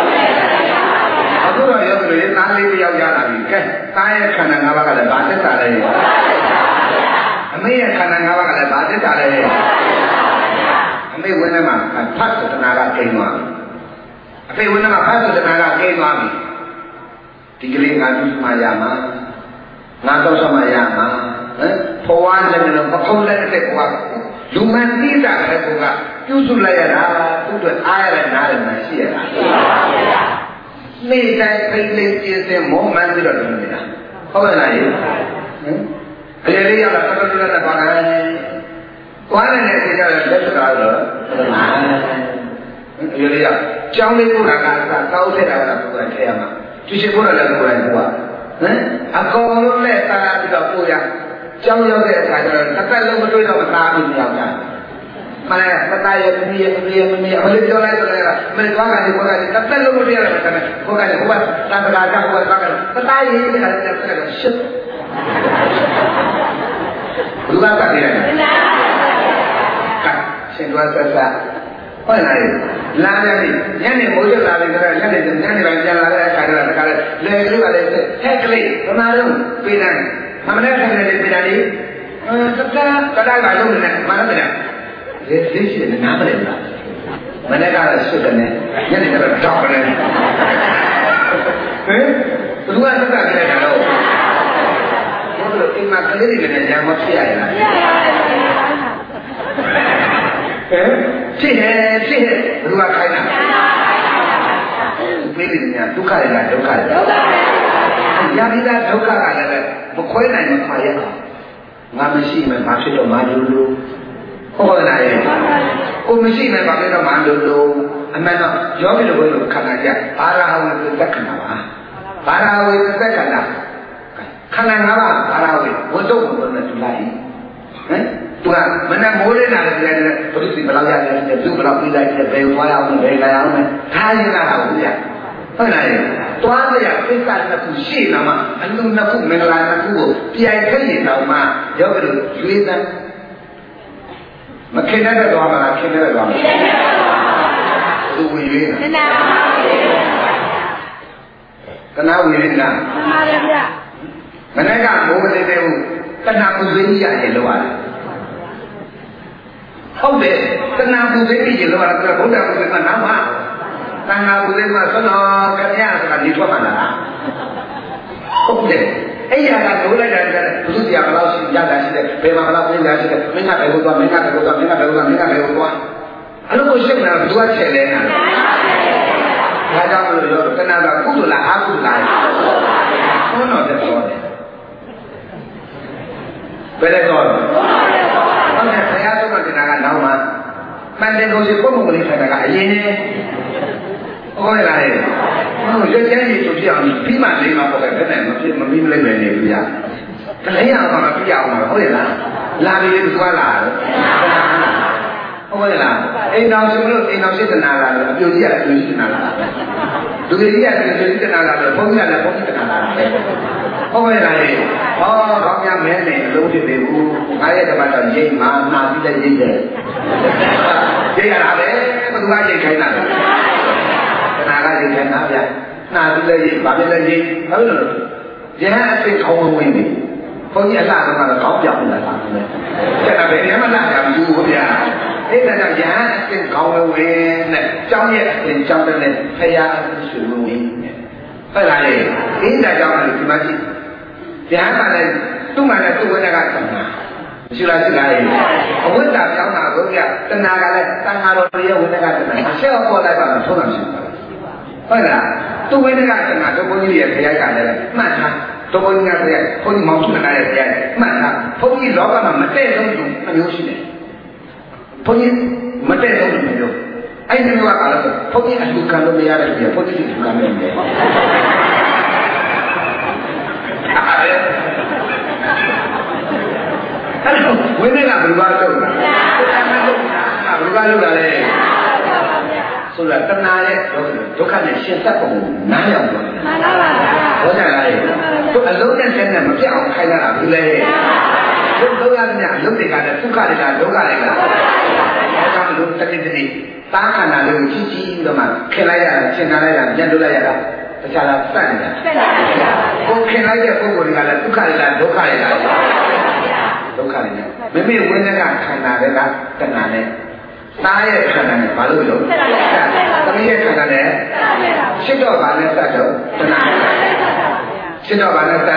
အခုတော့ရောက်ပြီသားလေးတယောက်ရလာပြီကဲသားရဲ့ခန္ဓာ၅ပါးကလည်းဗာသက်တာလေအမေရဲ့ခန္ဓာ၅ပါးကလည်းဗာသက်တာလေအမေဝင်းထဲမှာဖတ်သတနာကကိန်းသွားပြီအဖေဝင်းထဲမှာဖတ်သတနာကကိန်းသွားပြီဒီကလေးငါပြုမှရမှာငါတော့ဆက်မှရမှာဟမ်ဖော်ဝါးလည်းတော့ပခုံးလည်းတဲ့ကွာလူမှန်သိတာလည်းကွာပြုစုလိုက်ရတာသူ့အတွက်အားရတဲ့နားလည်းမရှိရတာနေတိုင်းဖိလေးပြင်းစင်မောမှန်းပြီးတော့လုပ်နေတာဟုတ်ရဲ့လားဟင်အလေလေးရောက်တော့တော်တော်လေးနဲ့ပါလာတယ်။သွားနေတဲ့အချိန်ကျတော့လက်စကားတော့အလေလေးကကြောင်းလေးပို့တာကတောက်ထက်တာကပို့ရထည့်ရမှာသူရှိပို့တယ်လည်းပို့ရတယ်ကွာဟမ်အကောင်လုံးနဲ့တာပြီးတော့ပို့ရကြောင်းရောက်တဲ့အခါကျတော့တစ်သက်လုံးမတွေ့တော့မသားဘူးရောက်တာမလဲမသားရမီးရမီးရမီးရဘယ်လိုပြောလိုက်တော့လဲမင်းသွားကနေပေါ်ကနေတစ်သက်လုံးမတွေ့ရတယ်ခဏပေါ်ကနေဟိုကတန်တရာကဟိုကသွားကနေမသားရေးတဲ့အခါကျတော့ရှစ်ဘုရားကတည်းကကရှင်တော်ဆက်ဆက်ဟုတ်လားလာကြပြီညနေမိုးချက်လာပြီဆိုတော့ညနေညနေပိုင်းပြန်လာတဲ့အခါကျတော့တခါလေလေကလေးကလည်းဟဲ့ကလေးဘယ်မှာတော့ပြေးတယ်မမနဲ့ဆိုင်နေပြေးတယ်လေအဲတတတတိုင်းပါလုံးနဲ့မနက်ပြန်ဒီသိရှိနေနားမလဲလားမနေ့ကတော့ရှစ်ကနေညနေကတော့တောက်တယ်ဟင်ဘယ်သူကစကားကြတယ်တော့ဘုရားအိမ်မှာကလေးတွေနဲ့ညမဖြစ်ရလားဟဲ့ဖြစ်တယ်ဖြစ်တယ်ဘယ်သူကခိုင်းတာမိမိညာဒုက္ခရလားဒုက္ခရဒုက္ခရယာတိတာဒုက္ခကလည်းမခွဲနိုင်မခွာရငါမရှိမှဘာဖြစ်တော့မလူလူဟုတ်လားရဲ့ကိုမရှိမှဘာဖြစ်တော့မလူလူအမှန်တော့ယောဂီတို့ဘုရားခန္ဓာကြဘာရာဝိသက္ခဏာပါဘာရာဝိသက္ခဏာခန္ဓာငါးပါးဘာရာဝိဝတ္တုဘုရားနဲ့တူလိုက်ဟမ်သူကမနဲ့မိုးလေးနာတယ်ပြတယ်ဘုရားစီဘယ်လောက်ရတယ်သူဘယ်လောက်ပြီးလိုက်တယ်ဘယ်သွားရအောင်ဘယ်လာအောင်လဲထားရင်လာတာဘူးဗျာဟုတ်လားတွားရပိဿနှစ်ခုရှိလာမှအလူနှစ်ခုမင်္ဂလာနှစ်ခုကိုပြိုင်ခဲ့ရင်တော့မှရောက်ကြလို့ရွေးသမ်းမခင်တဲ့တော့မလားခင်တဲ့တော့မလားသူဝင်ရွေးတာကနာဝင်ရွေးလားမှန်ပါဗျာမနေ့ကမိုးမလေးတဲ့ဘူးတဏှာပူဇေးကြီးရတယ်လို့ရတယ်ဟုတ်တယ်တဏှာပူဇေးကြီးလို့ရတယ်ဘုရားပူဇေးကနာမှာတဏှာပူဇေးမှာဆွတော်ခရဆိုတာဒီထွက်မှလာတာဟုတ်တယ်အဲ့ရကလိုလိုက်တယ်ဘုသူတရားဘယ်လောက်ရှိရတာရှိတယ်ဘယ်မှာဘယ်လောက်ပြင်တာရှိတယ်မင်းကဘယ်လိုသွားမင်းကဘယ်လိုသွားမင်းကဘယ်လိုသွားမင်းကဘယ်လိုသွားအဲ့လိုကိုရှင်းနေတာဘယ်သူကချက်လဲနာဒါကြောင့်မလို့ရောတဏှာကကုသလားအကုသလားဘုန်းတော်တဲ့တော်တယ်ဘယ်လိုတော့ဟုတ်တယ်ဆရာဆုံးမတင်တာကနောက်မှမှန်တယ်လို့ရှိပုံမှန်ကလေးထိုင်တာကအရင်နဲ့ဟုတ်ရဲ့လားဟုတ်ရက်ကျန်းကြီးဆိုပြအောင်ပြီးမှလေးမှာပေါ့ပဲဘယ်နဲ့မဖြစ်မပြီးမလိုက်ပဲနေဘူးဗျာတလဲရအောင်မပြအောင်ဟုတ်ရဲ့လားလာပြီးလေသွားလာဟုတ်ရဲ့လားအိမ်တော်ရှင်မလို့အိမ်တော်ရှိတနာလာလို့အပြိုကြီးကအပြိုကြီးတနာလာလူကြီးကအပြိုကြီးတနာလာလို့ဘုန်းကြီးကလည်းဘုန်းကြီးတနာလာဟုတ်ရဲ့လားဟောကောင်းများမဲနေအလုံးဖြစ်ပေဘူးငါရဲ့ဓမ္မတော်ရိတ်မှာနာပြီးလည်းရိတ်တယ်ရိတ်ရတာပဲဘယ်သူကရိတ်ခိုင်းတာလဲတဏှာကရိတ်ခိုင်းတာဗျာနာပြီးလည်းရိတ်ဘာဖြစ်လဲရိတ်ဟုတ်လို့ယဟန်အသိခေါင်းဝင်နေဘုန်းကြီးအလားကတော့ခေါင်းပြောင်းလာတာပဲကျန်တာပဲညမလာတာဘူးဗျာအဲ့ဒါကြောင့်ယဟန်အသိခေါင်းဝင်နဲ့ကျောင်းရဲ့အသိကျောင်းတဲ့ဖရာအသိဆွေဝင်နေဟုတ်လားလေဒီဒါကြောင့်လည်းဒီမှာရှိယဟန်ကလည်းသူ့မှာလည်းသူ့ဝိနည်းကတဏှာမရှိလားရှိလားအဝိဇ္ဇာကြောင်းတာကိုပြတဏှာကလည်းတဏှာတော်ရဲ့ဝိနည်းကတဏှာအချက်အပေါ်လိုက်ပါတော့ထုံးတာရှိပါဟုတ်လားသူ့ဝိနည်းကတဏှာတို့ဘုန်းကြီးရဲ့ခရိုက်ကလည်းမှတ်ထားတို့ဘုန်းကြီးကခရိုက်ဘုန်းကြီးမောင်စုနာရဲ့ခရိုက်မှတ်ထားဘုန်းကြီးလောကမှာမတည့်ဆုံးသူအမျိုးရှိတယ်ဘုန်းကြီးမတည့်ဆုံးသူမျိုးအဲ့ဒီမျိုးကလည်းဘုန်းကြီးအလူခံလို့မရတဲ့ပြဘုန်းကြီးအလူခံနေတယ်အဲ့တော့ဝိနည်းကဘယ်လိုလုပ်လဲဘယ်လိုလုပ်လဲဆိုတာတဏှာရဲ့ဒုက္ခနဲ့ရှင်းသက်ပုံနားရောက်တော့မှန်ပါပါဟုတ်ကြလားသူအလုံးနဲ့ဆက်နဲ့မပြတ်အောင်ခိုင်းလာတာဘူးလေသူတို့ရတဲ့လုံးတွေကလည်းဒုက္ခတွေကဒုက္ခတွေကအဲကြောင့်လို့တတိတတိတာခန္ဓာလေးကိုကြီးကြီးတော့မှခင်လိုက်ရတာရှင်းထားလိုက်တာညှက်လို့လိုက်ရတာတခြားလားစက်နေတာကိုခင်လိုက်တဲ့ပုဂ္ဂိုလ်တွေကလည်းဒုက္ခတွေကဒုက္ခတွေကဒုက္ခတွေနဲ့မိမိဝိညာဉ်ကခန္ဓာတွေကတဏှာနဲ့သားရဲ့ခန္ဓာနဲ့ဘာလို့လဲသမီးရဲ့ခန္ဓာနဲ့ရှစ်တော့ဘာနဲ့စတော့တဏှာရှစ်တော့ဘာနဲ့စဒါ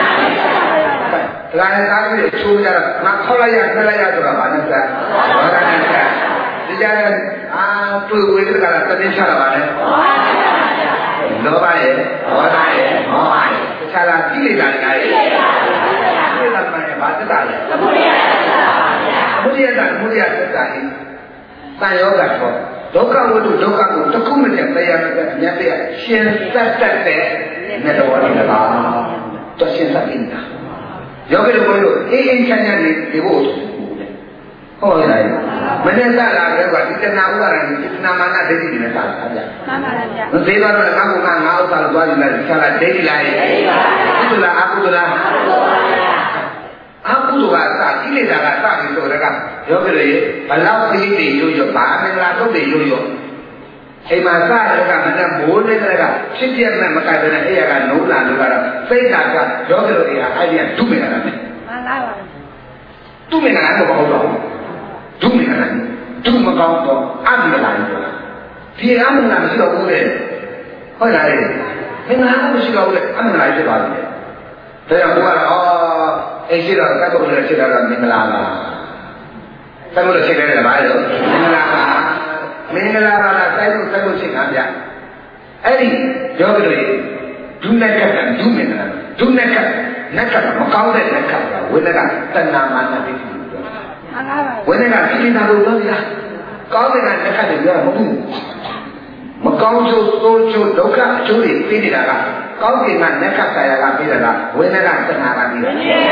နဲ့သားကြီးချိုးကြတော့ငါခေါက်လိုက်ရနှက်လိုက်ရဆိုတော့ဘာနဲ့စဘာနဲ့စဒီကြတဲ့အာတွေ့ဝေဒကလာတတိချတာပါလေလောဘရဲ့ဒေါသရဲ့မောဟရဲ့တခြားလားကိလေသာတွေကိလေသာကိလေသာမှဘာသစ္စာလဲသမုဒိယသစ္စာပါဗျာသမုဒိယသသမုဒိယသစ္စာဟိတန်ယောဂတော့ဒုက္ခဝတ္ထုဒုက္ခကိုတစ်ခုမတည်းတရားနဲ့မြတ်တဲ့ရှင်သက်သက်တဲ့နဲ့တော်ရည်လားတော့ရှင်သက်နေတာယောဂီတို့တို့အေးအေးချမ်းချမ်းနေဒီဖို့ဟုတ်ရဲ့မနေ့ကလာတဲ့ကဒီတဏှာဥပါဒ်ဒီတဏှာမာနဒိဋ္ဌိတွေနဲ့တာတာဗျာမှန်ပါဗျာမသေးပါတော့ကောင်းကငါဥစ္စာလို့သွားကြည့်လိုက်ဒီချာလာဒိဋ္ဌိလားဒိဋ္ဌိပါကုသလားအကုသလားအကုသပါဗျာအခုတို့ကစကိလေသာကစပြီးဆိုတော့ကယောဂီတွေဘလောက်ပြီးတည်ရွရွဘာမင်္ဂလာထုတ်တယ်ရွရွအိမ်မှာစရကမနဲ့မိုးနေတဲ့ကဖြစ်ပြမဲ့မကိုက်တဲ့အဲ့ရကနိုးလာလို့ကတော့စိတ်ဓာတ်ကယောဂီတို့တွေကအဲ့ဒီကဒုမင်္ဂလာနဲ့မှန်ပါပါဒုမင်္ဂလာတော့မဟုတ်တော့ဒုမင်္ဂလာဒုမကောင်းတော့အမင်္ဂလာပြောတာဒီအမင်္ဂလာမရှိတော့ဘူးလေဟုတ်လားလေမင်္ဂလာမရှိတော့ဘူးလေအမင်္ဂလာဖြစ်သွားပြီဒါကြောင့်ဘုရားကအော်အဲ့ရှိတော့သတ်ဖို့လည်းဖြစ်တော့မင်္ဂလာပါသတ်ဖို့လည်းဖြစ်ခဲ့တယ်ဗါလို့မင်္ဂလာပါမင်္ဂလာပါလားတိုက်ဖို့တိုက်ဖို့ဖြစ်တာဗျအဲ့ဒီယောဂီတွေဒုနက်ကတဒုမင်္ဂလာဒုနက်ကနက်ကမကောင်းတဲ့နက်ကဝိနကတဏမာနတိတိပြောတာမှန်ပါပါဝိနကကိလေသာကိုပြောတာကောင်းတဲ့နက်ကတွေပြောတာမဟုတ်ဘူးမကောင်းကျိုးဆိုးကျိုးဒုက္ခအကျိုးတွေသိနေတာကကောင်းကင်ကနက်ကဆရာကပြီးတာကဝိနကတဏှာကပြီးတာ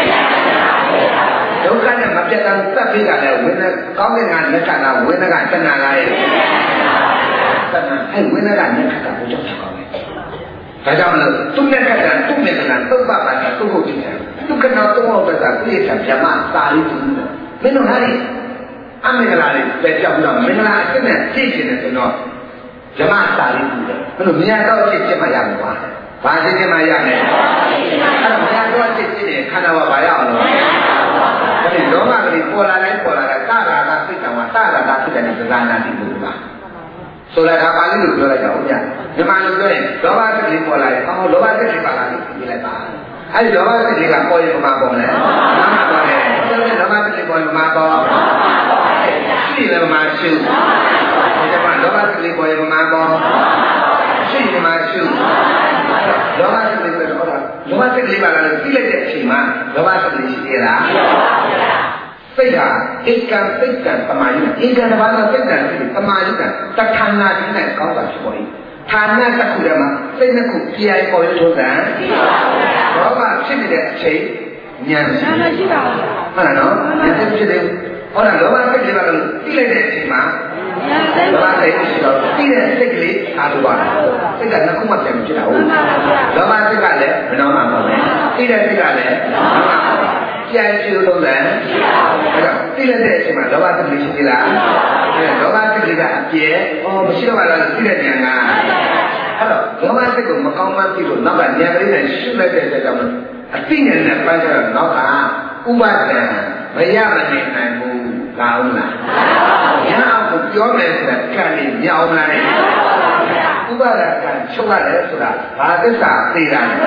ဒုက္ခနဲ့မပြတ်တမ်းသတ်ပြီးတာလည်းဝိနကောင်းကင်ကနက်ကနာဝိနကတဏှာလားရဲ့တဏှာအဲဝိနကနက်ကကဘုရားဖြစ်ကောင်းတယ်ဒါကြောင့်လို့သူနက်ကကသူ့မြတ်ကသုဘပါကသူ့ဟုတ်တယ်သူကတော့သူ့ဟုတ်တာပြည့်စုံပြမစာရီဘူးမင်းတို့ဟာဒီအမင်္ဂလာလေးပဲကြောက်တော့မင်္ဂလာအစ်နဲ့ကြည့်နေတယ်ဆိုတော့ဓမ္မစာရီဘူးလေဘယ်လိုမြန်တော့ကြည့်ချင်မှရမှာပါဘာကြည့်ချင်မှရမယ်အဲ့တော့မြန်တော့ကြည့်ချင်တယ်ခန္ဓာကဘာရအောင်လို့အဲ့ဒီလောဘကလေးပေါ်လာတိုင်းပေါ်လာတာသာရာကစိတ်တော်မှာသာရာကဖြစ်တဲ့သဇာနာတိလို့ပါဆိုလိုက်တာပါဠိလိုပြောလိုက်တာဟုတ်ကြမြန်မာလိုပြောရင်လောဘစိတ်လေးပေါ်လာရင်အော်လောဘစိတ်လေးပါလာလို့ပြလိုက်ပါအဲ့ဒီလောဘစိတ်လေးကပေါ်ရင်မှာပေါ်လဲမှန်ပါတယ်လောဘစိတ်လေးပေါ်ရင်မှာပေါ်ရှိတယ်မှာရှိဒီမှာလောဘစိတ်လေးပေါ်ရင်မှာပေါ်ရှိတယ်မှာရှိလောဘစိတ်လေးပေါ်တော့လောဘစိတ်လေးပါလာလို့ပြလိုက်တဲ့အချိန်မှာလောဘစိတ်လေးရှိသေးလားစိတ်ဟာဧကံစိတ်ကံသမာဓိဧကံတစ်ပါးသောစိတ်ကံသမာဓိကံတခဏနာခြင်းနဲ့ကောင်းတာဖြစ်ပေါ်၏ဌာနတစ်ခုတည်းမှာစိတ်နှစ်ခုပြိုင်ပေါ်ရထိုးတာလောဘဖြစ်နေတဲ့အချိန်ဉာဏ်ရှိမရှိပါဘူးဟုတ်လားနော်ဉာဏ်ဖြစ်တယ်ဟုတ်လားလောဘစိတ်လေးပါလို့သိလိုက်တဲ့အချိန်မှာလောဘစိတ်ရှိတော့သိတဲ့စိတ်ကလေးအားထုတ်ပါစိတ်ကနှစ်ခုမှပြန်ဖြစ်တာဟုတ်လောဘစိတ်ကလည်းမနှောင်းမှာပေါ့လေသိတဲ့စိတ်ကလည်းကြိုင်ကျိုးလုံးလည်းအဲ့တော့သိလိုက်တဲ့အချိန်မှာလောဘစိတ်ကလေးရှိသေးလားအဲလောဘစိတ်ကလေးကအပြည့်အော်မရှိတော့ပါလားသိတဲ့ဉာဏ်ကအဲ့တော့လောဘစိတ်ကိုမကောင်းမှသိလို့နောက်ကဉာဏ်ကလေးနဲ့ရှုလိုက်တဲ့အတွက်ကြောင့်အသိဉာဏ်နဲ့ပိုင်းခြားတော့နောက်ကဥပါဒံမရမနေနိုင်ဘူးကောင်းလားရအောင်ကိုပြောမယ်ဆိုတာကံလေးမြောင်းလာတယ်ဥပါဒကံချုပ်ရတယ်ဆိုတာဘာသစ္စာသိတာလဲ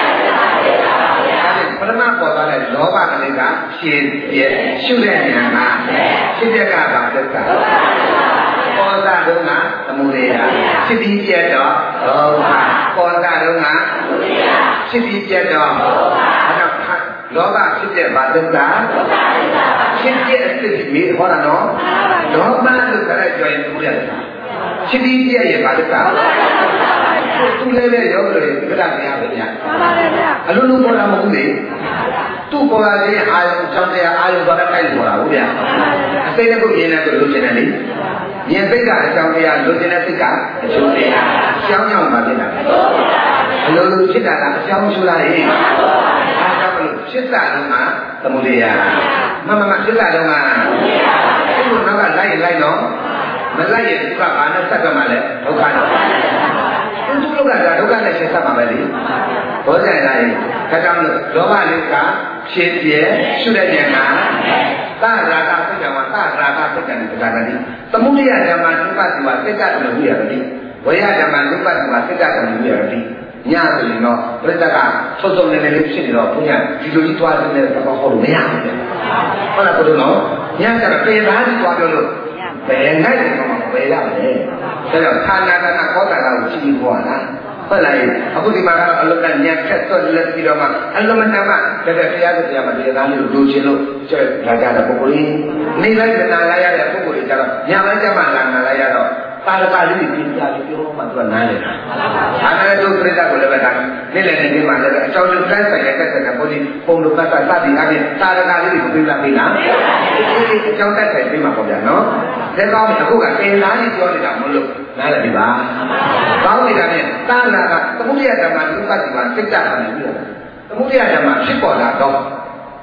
ပရမပေါ်သွားတဲ့လောဘကလေးကရှင်းပြရှုတဲ့ဉာဏ်ကရှင်းပြကဘာသစ္စာပေါ်တာတုန်းကသမုဒယဖြစ်ပြီးပြတ်တော့လောဘပေါ်တာတုန်းကဖြစ်ပြီးပြတ်တော့လောဘဖြစ်တဲ့ဘာသစ္စာဖြစ်တဲ့အစစ်မေးဟောတာနော်လောဘလို့ခရက်ကြော်ရင်သူရတယ်ဖြစ်ပြီးပြရဲ့ဘာသစ္စာသူလည်းလည်းရောလို့ပြတာမရဘူးဗျာမှန်ပါတယ်ဗျာအလိုလိုပေါ်လာမဟုတ်လေသူ့ပေါ်လာတဲ့အာယုံကြောင့်တရားအာယုံဘာနဲ့တိုက်ပေါ်လာဘူးဗျာအစိမ့်နဲ့ကိုမြင်တဲ့ကိုလိုချင်တယ်လေမြင်စိတ်ကအကြောင်းတရားလိုချင်တဲ့စိတ်ကအကျိုးတရားကြောင်းကြောင်းပါဖြစ်တာအလိုလိုဖြစ်တာကအကြောင်းကျိုးလားဟဲ့အားကြောင့်မလို့ဖြစ်တာလုံးကသမုဒယမမမဖြစ်တာလုံးကအဲ့လိုနောက်ကလိုက်လိုက်တော့မလိုက်ရင်သူကဘာနဲ့ဆက်ကမှလဲဒုက္ခနဲ့သူတို့ကဒုက္ခနဲ့ရှင်းဆက်မှာပဲလေဘောဇန်လိုက်ဒါကြောင့်လို့လောဘလေးကဖြည့်ပြဲရှုတဲ့ဉာဏ်ကသာရာကစိတ်ကမှာသာရာကစိတ်ကနဲ့ဒါကတိသမုဒယဓမ္မဒုက္ခဒီမှာစိတ်ကတည်းကရတိဝေယဓမ္မဒုက္ခဒီမှာစိတ်ကတည်းကရတိညဆိုရင်တော့ပြိတ္တကသုံးသုံးနေနေလေးဖြစ်နေတော့ဘုရားဒီလိုကြီးသွားနေတဲ့တော့ဟောလို့မရဘူးဟုတ်လားဘုရားနော်ညကျတော့ပေသားကြီးသွားပြောလို့ဘယ်နဲ့မှမပယ်ရမယ်ဒါကြောင့်ဌာနကနာကောတာကကိုကြည့်ခေါ်တာဟုတ်လားအခုဒီမှာကတော့အလုတ်ကညက်ဆက်သွက်လက်ပြီးတော့မှအလုတ်မတမ်းမှတကယ်တရားကိုတရားမတရားသားလေးကိုလိုချင်လို့ကျဲလာကြတဲ့ပုဂ္ဂိုလ်ကြီးနေလိုက်နာလာရတဲ့ပုဂ္ဂိုလ်ကြီးကျတော့ညပိုင်းကျမှလာနာလာရတော့ပါရပါလေးကိုပြင်ပြပြီးပြောမှသူကနားလေတာ။ဒါနဲ့တို့ပြိတ္တကိုလည်းပဲဒါနေ့လည်းနေမှာလည်းအကြောင်းကျတိုင်းဆိုင်တဲ့တက်တဲ့ဘုရားပုံလို့ကတ်တာစသည်အပြင်တာရကလေးကိုပြင်ပြပေးတာ။ဒီအကြောင်းတက်ဆိုင်ပြီးမှာပေါ့ဗျာနော်။ဒါကောင်းပြီအခုကတင်သားကြီးပြောနေတာမလို့နားလည်ပြီပါ။ကောင်းနေတာနဲ့တာနာကသမုဒိယဓမ္မဒုက္ခဒီမှာစိတ်ဓာတ်နဲ့ပြီးတာ။သမုဒိယဓမ္မဖြစ်ပေါ်လာတော့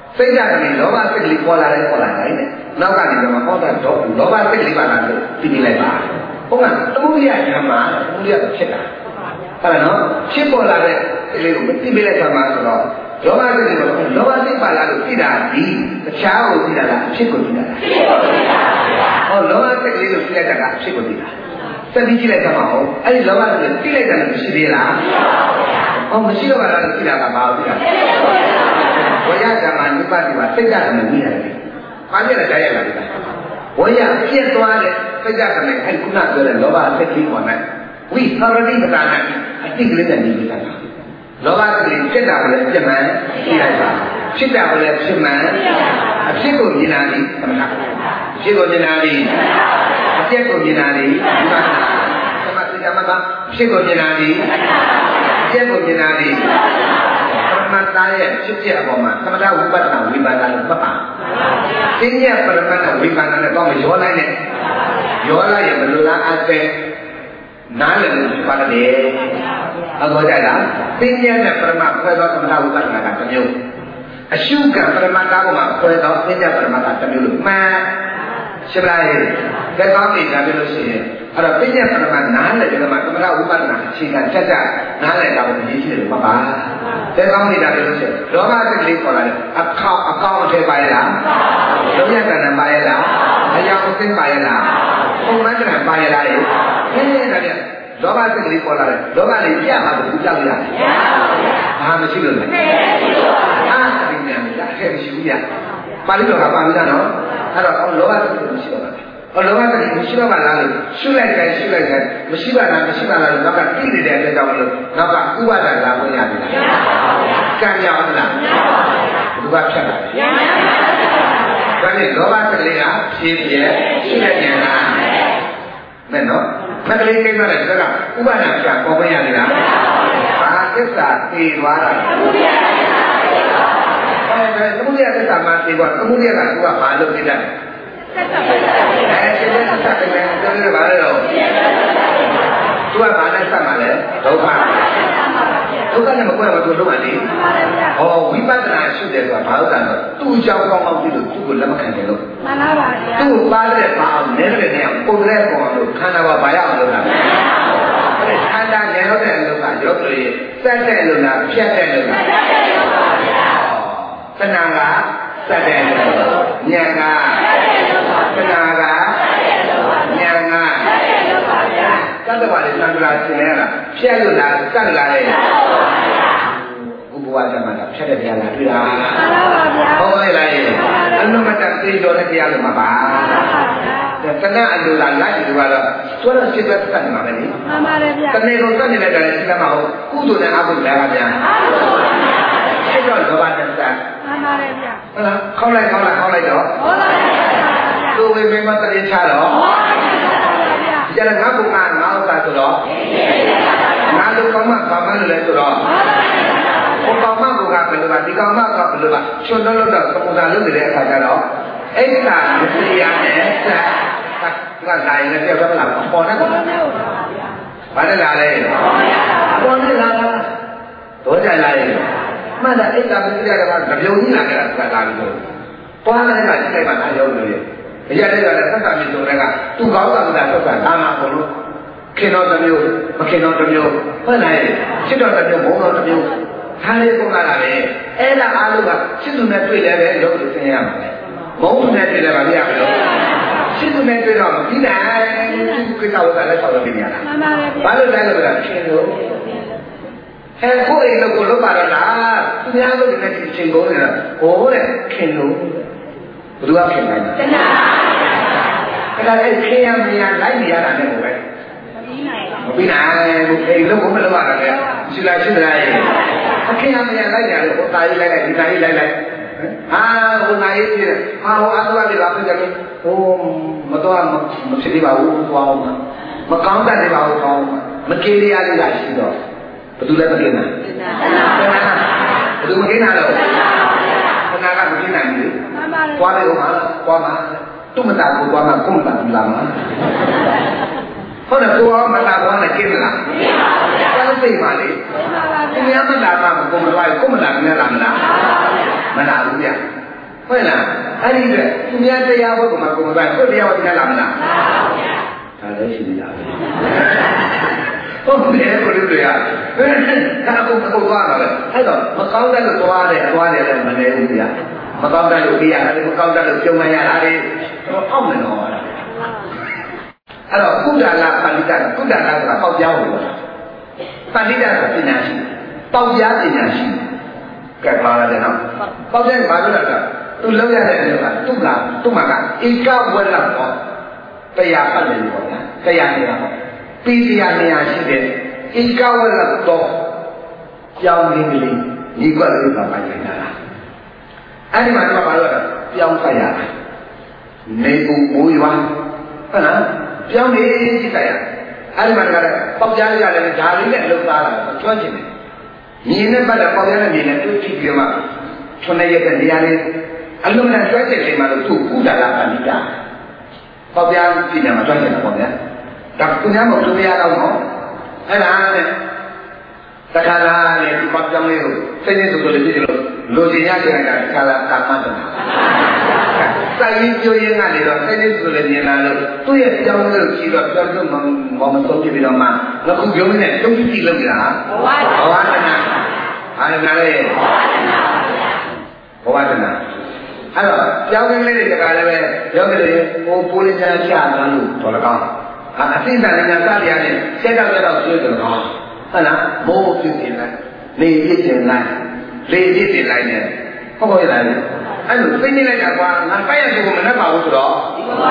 စိတ်ဓာတ်ကလေးလောဘစိတ်ကလေးပေါ်လာတယ်ပေါ်လာတယ်နောက်ကနေတော့ဟောတာတော့လောဘစိတ်ကလေးပါလာလို့ပြီးပြီးလိုက်ပါဟုတ်ကဲ့သမုဒိယဓမ္မသမုဒိယဖြစ်တာဟုတ်လားနော်ဖြစ်ပေါ်လာတဲ့ကလေးကိုမပြီးပြီးလိုက်ပါမှာဆိုတော့လောဘစိတ်ကလောဘစိတ်ပါလာလို့သိတာဒီတခြားကိုသိတာလားအဖြစ်ကိုသိတာလားဖြစ်ကိုသိတာဟောလောဘစိတ်ကလေးကိုသိလိုက်တာကအဖြစ်ကိုသိတာစက်ပြီးကြည့်လိုက်ကြမှာဟုတ်အဲ့ဒီလောဘစိတ်ကိုသိလိုက်တာလည်းမရှိသေးလားဟောမရှိတော့ပါလားသိတာကဘာလို့သိတာဝရဓမ္မနိဗ္ဗာန်မှာစိတ်ဓာတ်နဲ့မြင်ရတယ်။ဘာဖြစ်လဲကြားရလားဒီက။ဝရပြည့်သွားတဲ့စိတ်ဓာတ်နဲ့အဲ့ခုနပြောတဲ့လောဘအသက်ကြီးပေါ်နဲ့ဝိသရတိပဒါနဲ့အတိတ်ကလေးနဲ့နေကြတာ။လောဘကလေးဖြစ်တာလည်းပြမှန်သိလိုက်ပါ။ဖြစ်တာလည်းဖြစ်မှန်အဖြစ်ကိုမြင်လာပြီသမထ။အဖြစ်ကိုမြင်လာပြီအပြည့်ကိုမြင်လာပြီဒီမှာသမထသမထအဖြစ်ကိုမြင်လာပြီအပြည့်ကိုမြင်လာပြီမတ္တရဲ့ဖြစ်ဖြစ်အပေါ်မှာသမထဝိပဿနာဝိပဿနာလို့မှတ်ပါ။သိဉာဏ်ပရမတ္ထဝိပဿနာနဲ့တော့မရောလိုက်နဲ့။ရောလိုက်ရင်ဘယ်လိုလားအသက်နားလည်လို့ပါတယ်။အခုကြလားသိဉာဏ်နဲ့ပရမတ်ခွဲသောသမထဝိပဿနာကတစ်မျိုး။အရှုကပရမတ္ထကမှခွဲသောသိဉာဏ်ပရမတ္ထတစ်မျိုးလို့မှန်ရှိပါရဲ့။ဒါကောင်းပြီဒါပြောလို့ရှိရင်အဲ့တော့သိဉာဏ်ပရမတ်နားလည်တယ်မှာသမထဝိပဿနာအခြေခံတက်တက်နားလည်တာကိုအရေးကြီးတယ်လို့မှတ်ပါ။တဲကောင်းနေတာလို့ဆိုလောဘစိတ်ကလေးပေါ်လာတယ်အခေါအကောင့်ထဲပါရလားလောဘကဏ္ဍပါရလားအရာကိုသိပါရလားပုံမှန်ကဏ္ဍပါရလားဟဲ့ဒါပြန်လောဘစိတ်ကလေးပေါ်လာတယ်လောဘလေးပြမှာဘူးကြောက်ရဘာမရှိလို့လဲအာဒီနံရခဲ့မရှိဘူးရပါဠိတော်ကပါဠိတော်နော်အဲ့တော့လောဘစိတ်ကမရှိတော့ဘူးအော်လောဘစိတ်မရှိတော့ပါလားလို့ရှုလိုက်တယ်ရှုလိုက်တယ်မရှိပါလားမရှိပါလားလို့နောက်ကတိနေတဲ့အတွက်ကြောင့်လို့နောက်ကဥပါဒဏ်လာဝင်ရပြီလားကံကြောင့်လားဘုရားဖြတ်တာဒါနဲ့လောဘစိတ်လေးကဖြည့်ပြည့်ရှိတဲ့ဉာဏ်လားမဲ့နော်မကလေးကိစ္စလည်းဒါကဥပါဒဏ်ကပေါ်မရသေးလားဘာသစ္စာသိသွားတာအဲသမုဒိယသစ္စာမှသိသွားသမုဒိယကသူကဘာလို့သိတတ်ဆက်ဆက်ပဲအဲဆက်ဆက်ဆက်ပဲပြောနေပါလေတော့သူကဘာနဲ့ဆက်မှာလဲဒုက္ခဒုက္ခနဲ့မကွဲဘူးသူလုံးဝလေဟောဝိပဿနာရှုတယ်ဆိုတာဘာလို့လဲဆိုသူ့ကြောင့်ကောင်းကောင်းသိလို့သူ့ကိုလက်မခံတယ်လို့မှန်ပါပါဗျာသူ့ပါတဲ့ဘာအောင်လဲတဲ့နေအောင်ပုံတဲ့ပုံအောင်လို့ခန္ဓာဘာဘာရအောင်လုပ်တာအဲ့ခန္ဓာငယ်တော့တဲ့အလုပ်ကရုပ်လို့စက်တဲ့လို့လားဖြတ်တဲ့လို့လားဖြတ်တဲ့လို့ပါဗျာသဏ္ဍာန်ကစက်တဲ့လို့ဉာဏ်ကသဏ္ဍာန်ကဉာဏ်ကသတ္တဝါတွေသံဃာရှင်လဲလားဖြတ်လို့လားစက်လားလေဥပဝါဒမှာဖြတ်တဲ့တရားလားတွေ့လားမှန်ပါပါဗျာဟုတ်ရဲ့လားအနုမတသိတော်တဲ့တရားလို့မှာပါတဏှာအလိုလားလိုက်လို့ကတော့ဆိုတော့စိတ်သက်သက်မှာပဲလေမှန်ပါတယ်ဗျာတဏှာကိုသက်နေတဲ့ကြတယ်စိတ်သက်မှာဟုတ်ကုသိုလ်နဲ့အကုသိုလ်လားဗျာအဲ့တော့လောဘတစ္ဆာမှန်ပါတယ်ဗျာဟုတ်လားခေါက်လိုက်ခေါက်လိုက်ခေါက်လိုက်တော့ဟုတ်ပါဗျာသူဝိမေမတရင်ချတော့ဟုတ်ပါဗျာကျန်ငါဘုံကငါဥစ္စာဆိုတော့ငါလူကောင်းမှဘာမှလည်းဆိုတော့ဟုတ်ပါဗျာဘုံကဘယ်လိုပါဒီကောင်မှကဘယ်လိုပါချွတ်တော့တော့သမုဒ္ဒလုပ်နေတဲ့အခါကျတော့အိက္ခာမစ္စရိယနဲ့ဆက်ကလာရင်လည်းပြောတော့လာပေါ်နေတော့ဘာလဲလာလဲပေါ်နေလာတာတော့ကြလာရင်မှန်တယ်အိက္ခာမစ္စရိယကကြပြုံကြီးလာကြတာကလာပြီးတော့ပွားလိုက်တာစိတ်ကမှအရောက်လို့ရရတဲ့ကလည်းသက်သာမြင့်ဆုံးတွေကသူ့ကောင်းတာကသက်သာနာမှာပုံလို့ခင်တော်တစ်မျိုးမခင်တော်တစ်မျိုးဟုတ်လားချစ်တော်တစ်မျိုးဘုံတော်တစ်မျိုးဒါလေးပုံလာတာလေအဲ့ဒါအားလုံးကချစ်သူနဲ့တွေ့လည်းပဲရုပ်လို့သင်ရမှာလေဘုံနဲ့တွေ့လည်းပါမရဘူးလို့ချစ်သူနဲ့တွေ့တော့ပြီးတိုင်းသူကိစ္စဝတ်တာလည်းဆောက်လို့ပြနေရတာမှန်ပါပဲဘာလို့လဲလို့ကခင်လို့ဟဲ့ကိုယ်အိမ်လို့ကိုလုပ်ပါတော့လားသူများလို့ဒီနေ့ဒီချိန်ကုန်နေတာဟိုတဲ့ခင်လို့ဘယ်သူကခင်နိုင်လဲတဏှာအဲ့ဒါအဲ့ခင်ရမရလိုက်နေရတာနဲ့ကိုပဲမပြီးနိုင်ဘူးအိမ်လို့ကိုမလုပ်ရတာလေရှိလားရှိလားအခင်ရမရလိုက်နေရတယ်ဟိုတာကြီးလိုက်လိုက်ဒီတာကြီးလိုက်လိုက်ဟာဟိုနိုင်ရေးတယ်ဟာဟိုအသွားလေးပါဖြစ်တယ်ဟိုမတော့မဖြစ်သေးပါဘူးသွားအောင်မကောင်းတတ်သေးပါဘူးကောင်းမကေးရရလေးလာရှိတော့ဘယ်သူလဲမကင်းတာဘယ်သူမကင်းတာတော့ခဏကမကင်းနိုင်ဘူးသွားတယ်ဟိုမှာသွားမှာသူ့မတာကိုသွားမှာကိုမတာဘူးလားမဟုတ်တယ်ကိုမတာသွားနဲ့ကင်းမလားမကင်းပါဘူးသိပါလေဒီများမတာမှာကိုမသွားကိုမတာနဲ့လားမလားမလားဘူးဗျဟုတ်လားအဲ့ဒီအတွက်သူများတရားဘုကမှာကိုမပိုင်ကိုတရားဝတ်လာမလားဒါလည်းရှိနေတာဟုတ်တယ်ကိုလူတွေကဒါကိုကိုသွားတာလေအဲ့တော့မကောင်းတဲ့လို့သွားတယ်သွားတယ်လည်းမနေဘူးဗျာမကောင်းတဲ့လို့ပြရတယ်မကောင်းတဲ့လို့ပြုံးမရတာလေတော့အောက်နေတော့အဲ့တော့ကုဒလာပဏိတကုဒလာဆိုတာပေါက်ပြောင်းလို့ပဏိတဆိုတာပညာရှိပေါက်ပြားပညာရှိကဲပါရတယ်နော်ပေါက်တဲ့ဘာလို့လဲဆိုသူလုံးရတဲ့နေရာကသူ့ကသူ့မှာကဧကဝရတော့တရားပတ်တယ်လို့ပေါ့ဗျာတရားနေရာပေါ့ပိတရားနေရာရှိတဲ့ဧကဝရတော့ကြောင်းလေးကလေးညီကွက်လေးပါပိုင်နေတာလားအဲ့ဒီမှာတော့ဘာလို့လဲပြောင်းဆက်ရတာနေပူမိုးရွာဟုတ်လားပြောင်းနေကြည့်လိုက်ရအဲ့ဒီမှာကလည်းပေါက်ကြားရတယ်ဓာလေးနဲ့လှုပ်သားတာကျွမ်းကျင်တယ်မြင်နဲ့ပတ်တဲ့ပေါက်ကြားတဲ့မြင်နဲ့တွေ့ကြည့်ပြီးမှထွန်းရတဲ့နေရာလေးအလုံးနဲ့ကျွမ်းကျင်နေမှလို့သူ့ကုဒလာပဏိတာပေါက်ကြားပြညာမှာကျွမ်းကျင်တာပေါ့ဗျာဒါကုညာမသူမရတော့ဘူးအဲ့ဒါနဲ့တခါလာလေဒီပေါက်ကြားလေးကိုစိတ်နဲ့ဆိုလို့ကြည့်ကြလို့လိုချင်ရတဲ့ကတခါလာကာမတနာစိုက်ရင်းပြောရင်းကနေတော့စိတ်နဲ့ဆိုလည်းမြင်လာလို့သူ့ရဲ့ကြောင်းလို့ကြည့်တော့ပြောလို့မမဆုံးပြပြီးတော့မှအခုပြောနေတယ်တုံးကြည့်လို့ကြာဘဝတနာအာရဏလေးဘဝတနာအဲ့တော့ကြောင်းကလေးတွေကလည်းပဲရောကလေးဟိုပိုးလေးချာချတာလို့တော်လကောင်းအအသိဉာဏ်နဲ့စတရားနဲ့ဆက်တော့ဆက်တော့ဆွေးကြတော့ဟုတ်လားမိုးဖြစ်နေလိုက်နေဖြစ်နေလိုက်လေဖြစ်နေလိုက်နဲ့ဟုတ်ပါရဲ့လားအဲ့လိုသိနေလိုက်တာကွာငါတိုက်ရစီကိုမနှက်ပါဘူးဆိုတော့ဒီဘဝ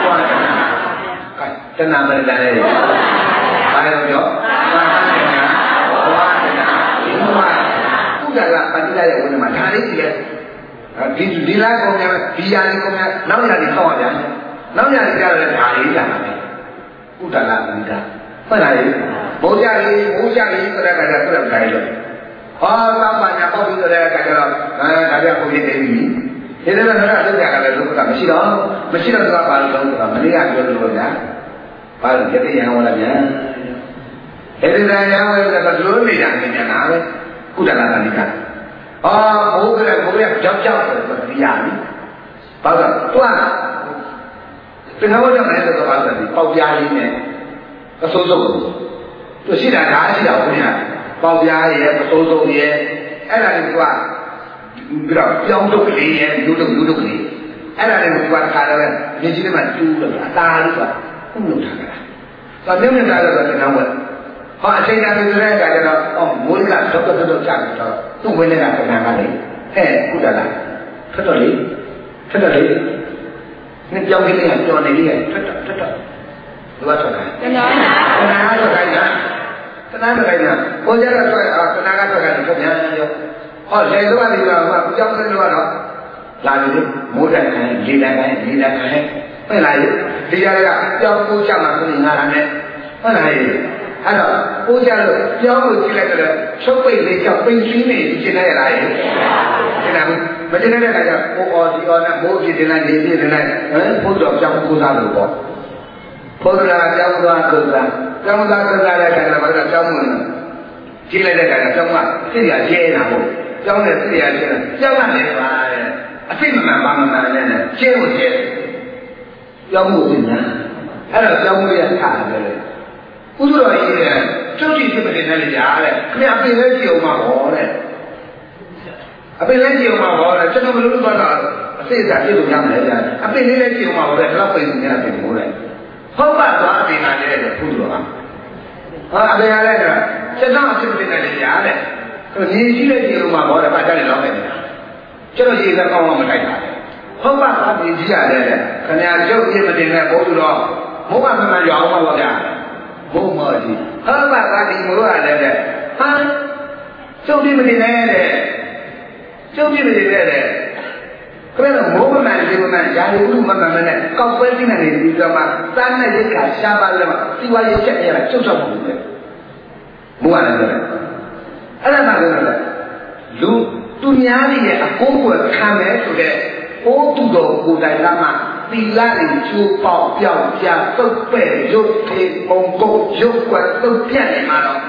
ကတဏှာမရတဲ့လေဘာလို့ပြောဘာတဏှာဘာတဏှာဒီဘဝကုဒလာပฏิလာရဲ့ဝင်မှာဒါလေးကြည့်လိုက်ဒီဒီလားကောင်များဒီယာလေးကောင်များနောက်ယာလေးဆောက်ရပြန်နောက်ယာလေးကြတော့ဒါလေးလာတယ်ကုဒလာပฏิလာဟုတ်လားဘုရားကြီးဘုရားကြီးဆိုတဲ့ကတည်းကဆိုတဲ့ခိုင်းလို့ဟောသဗ္ဗညာပေါ့ပြီးဆိုတဲ့ကတည်းကတော့အဲဒါပြကိုဖြစ်နေပြီဒီလိုမျိုးတော့လက်ပြကလည်းလုံးဝမရှိတော့မရှိတော့သူကဘာလို့လုံးဆိုတာမလေးကပြောလို့ဗျာဘာလို့ယတိယံဝလာဗျာအဲဒီတန်ယံဝဲဆိုတော့လုံးနေတာနေညာပဲကုဒလာတဏိကအော်ဘိုးကလည်းဘိုးရကြောက်ကြောက်ဆိုတော့ဒီရပြီဘာလို့တွန်းတခါတော့လည်းတော့ဘာလို့ဒီပေါက်ပြားလေးနဲ့အစိုးဆုံးသူရှိတာဒါရှိတာဘုရားပေါက်ပြားရဲ့အစိုးဆုံးရဲ့အဲ့ဒါတွေကပြီးတော့ပြောင်းတော့ကလေးရဲ့လူတော့လူတော့ကလေးအဲ့ဒါတွေကခါတော့မြင်းကြီးတွေမှာတူးလို့အသားလေးကဟုတ်လို့ထားတာဒါမြင်းမြင်းသားတော့ကျွန်တော်ကဟောအချိန်တန်နေတဲ့အခါကျတော့အော်မိုးကတော့တော့တော့တော့ကြာတယ်တော့သူ့ဝင်းနေတာကနာကလေးဟဲ့ကုတလာထက်တော့လေထက်တော့လေနင်ပြောင်းကလေးကပြောင်းနေလေးကထက်တော့ထက်တော့လူကထွက်တာတနာတနာတော့ခိုင်းတာတနာတော့ခိုင်းတာကိုကြတော့ထွက်အာတနာကတော့ခိုင်းတယ်ပြန်ပြောဟောလေတော့ဒီကဟိုကြောင်းစလို့ကတော့လာပြီမိုးတက်ခိုင်းလေတက်ခိုင်းလေတက်ခိုင်းပဲလာပြီဒီရကကြောင်းကိုချမှာဆိုရင်ငါလာနဲ့ဟုတ်လားအဲ့တော့ကိုကြလို့ကြောင်းကိုကြည့်လိုက်တော့ချုပ်ပိတ်လေးကြောင့်ပိန်ရှင်းနေရှင်းနေရလားရှင်းတာမရှင်းတဲ့အခါကျဟိုအော်ဒီအော်နဲ့မိုးပြတင်လိုက်နေပြတင်လိုက်ဟမ်ဘုရားကြောင်းကိုစားလို့ပေါ့ဘုရားကြောင်းသွားကိုစားကြောင်းသားကိုစားတဲ့အခါကျတော့ဘာလို့ကြောင်းမလို့ကြည့်လိုက်တဲ့အခါကျကြောင်းကသိရကျဲတာပေါ့ကျောင်းနဲ့သိရချင်းကျောင်းကနေပါတဲ့အသိမမှန်ပါမှန်နဲ့ကျဲလို့ကျဲကျောင်းမှုပညာအဲ့တော့ကျောင်းမှုရထားတယ်လေကုသိုလ်တော်ကြီးတဲ့ကျုပ်ကြည့်ဖြစ်တဲ့နဲ့လည်းကြားတဲ့ခင်ဗျအပင်လေးကြည့်အောင်ပါဟောတဲ့အပင်လေးကြည့်အောင်ပါဟောတဲ့ကျွန်တော်မလို့တော့အသိစာကြည့်လို့ရမယ်ကြာအပင်လေးလည်းကြည့်အောင်ပါဟောတဲ့ဘယ်တော့ပြင်နေရပြင်မို့လဲဟုတ်ပါသွားအပင်ကလည်းတဲ့ကုသိုလ်တော်ကဟာအပင်ကလည်းကျွန်တော်အဖြစ်ဖြစ်နေတယ်ကြားတဲ့နေရှိတဲ့ဒီလိုမှာဘောတယ်ပါကြတယ်လောက်နေတယ်ကျွန်တော်ရေစကောင်းမှမတိုက်တာဟုတ်ပါပါဒီကြီးရတယ်ခင်ဗျာကျုပ်ပြမတင်တဲ့ဘုသူတော်မိုးကမှန်မှန်ရအောင်ပါဗျာဘုံမော်ကြီးဟုတ်ပါပါဒီမိုးရတယ်တဲ့ဟာကျုပ်ပြမတင်တဲ့ကျုပ်ပြမတင်တဲ့ခင်ဗျာမိုးမှန်မှန်ဒီမှန်ရာဟုလူမှန်မှန်နဲ့ကောက်ပွဲသိနေတယ်ဒီကမှာတန်းနဲ့ရိတ်ခါရှားပါလဲမှာစီဝါရေးချက်ရတာကျုပ်တော့မဟုတ်ဘူးမိုးရတယ်တဲ့အဲ့ဒါမှလည်းလူသူများရဲ့အကိုးကိုခံမယ်ဆိုတဲ့ဟိုးသူတော်ကိုယ်တိုင်ကမှသီလတွေကျိုးပေါက်ပြောက်ပြသုတ်ပဲ့ရုပ်ခေပုံကုတ်ရုပ်ကွက်သုတ်ပြတ်နေမှာတော့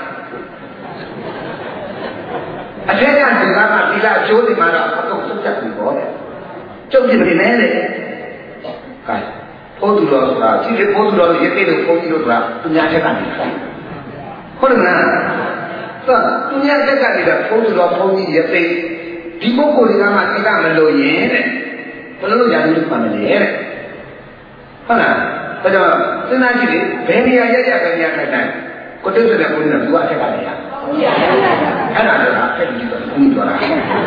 အထက်ကဒီကမှသီလကျိုးနေမှာတော့အကုန်သုတ်ပြတ်ပြီပေါ့လေကျုပ်ပြနေတယ်တဲ့ကဲဘုသူတော်ဆိုတာဒီလေဘုသူတော်ရဲ့တိလို့ဘုန်းကြီးတို့ကသူများချက်ကနေဟုတ်တယ်မလားဆိုသူများချက်ကနေတော့ဘုသူတော်ဘုန်းကြီးရဲ့တိဒီပုဂ္ဂိုလ်တွေကမှသိတာမလို့ရင်တဲ့ဘယ်လိုလုပ်ရလို့မှမလဲတဲ့ဟုတ်လားဒါကြောင့်စဉ်းစားကြည့်လေဘယ်နေရာရက်ရက်ပဲနေရာထိုင်တိုင်းကိုတုတ်တဲ့ဘုန်းကြီးကသူအထက်ကနေရအဲ့ဒါတော့အဲ့ဒီတော့ဘုန်းကြီးတော်တာ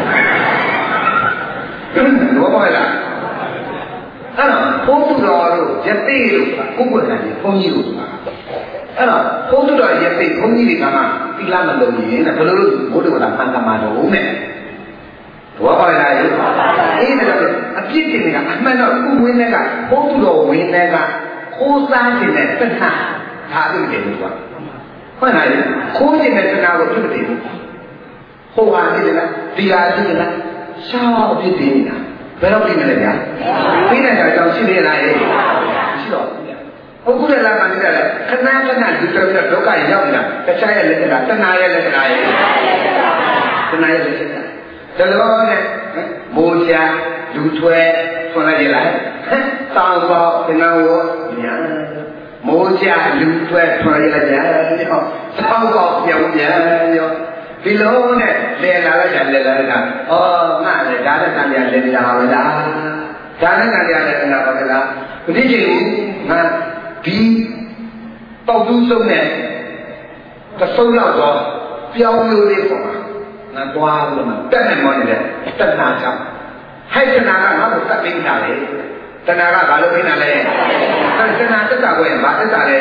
ဘောပါလားအဲ့တော့ဘုသူတော်တို့ယသိလို့ကိုယ်ကိုယ်တိုင်ဘုန်းကြီးတို့ဆိုတာအဲ့တော့ဘုသူတော်ယသိဘုန်းကြီးတွေကမှသီလမလုံးရင်တဲ့ဘယ်လိုလုပ်ဘုဒ္ဓဘာသာမှန်ကမှာတော့နဲ့ဘောပါလားအေးဒါတော့အပြစ်တင်နေကအမှန်တော့ကိုယ်ဝင်းတဲ့ကဘုသူတော်ဝင်းတဲ့ကခိုးစားခြင်းနဲ့တဏှာဒါအပြစ်တင်လို့ဆိုတာဟုတ်လားခိုးခြင်းနဲ့တဏှာကိုပြစ်တင်လို့ဟိုဟာနေတယ်ဒီဟာနေတယ်ရှားအပြစ်တင်နေတာဘယ်တော့ပြင်မလဲဗျာပြီးတဲ့အခါကျတော့ရှိသေးလားရဲ့ရှိတော့ဟုတ်ခုလည်းလာမှနေတာလေခဏခဏဒီတော်တော်ဒုက္ခရောက်နေတာတခြားရဲ့လက္ခဏာတဏှာရဲ့လက္ခဏာရဲ့တဏှာရဲ့လက္ခဏာဒါလို့နဲ့မိုးချလူထွဲဆွမ်းလိုက်ရလားတောင်းပေါတဏှာဝညာမိုးချလူထွဲဆွမ်းလိုက်ရကြတောင်းပေါပြောင်းပြန်ရောဒီလုံးနဲ့လဲလာလိုက်တာလဲလာလိုက်တာဩငါလည်းဒါနဲ့တန်ပြန်လဲနေတာပါပဲလားဒါနဲ့တန်ပြန်လဲနေတာပါပဲလားမသိချင်ဘူးငါဒီတောက်သူဆုံးနဲ့တဆုံးလောက်တော့ပြောင်းလို့လေးပေါ့ငါသွားလို့မှတက်နေမှနေတယ်တဏှာကြောင့်ဟဲ့တဏှာကငါ့ကိုတတ်သိနေတာလေတဏှာကဘာလို့သိနေတာလဲတဏှာတက်တာကိုဘာတက်တာလဲ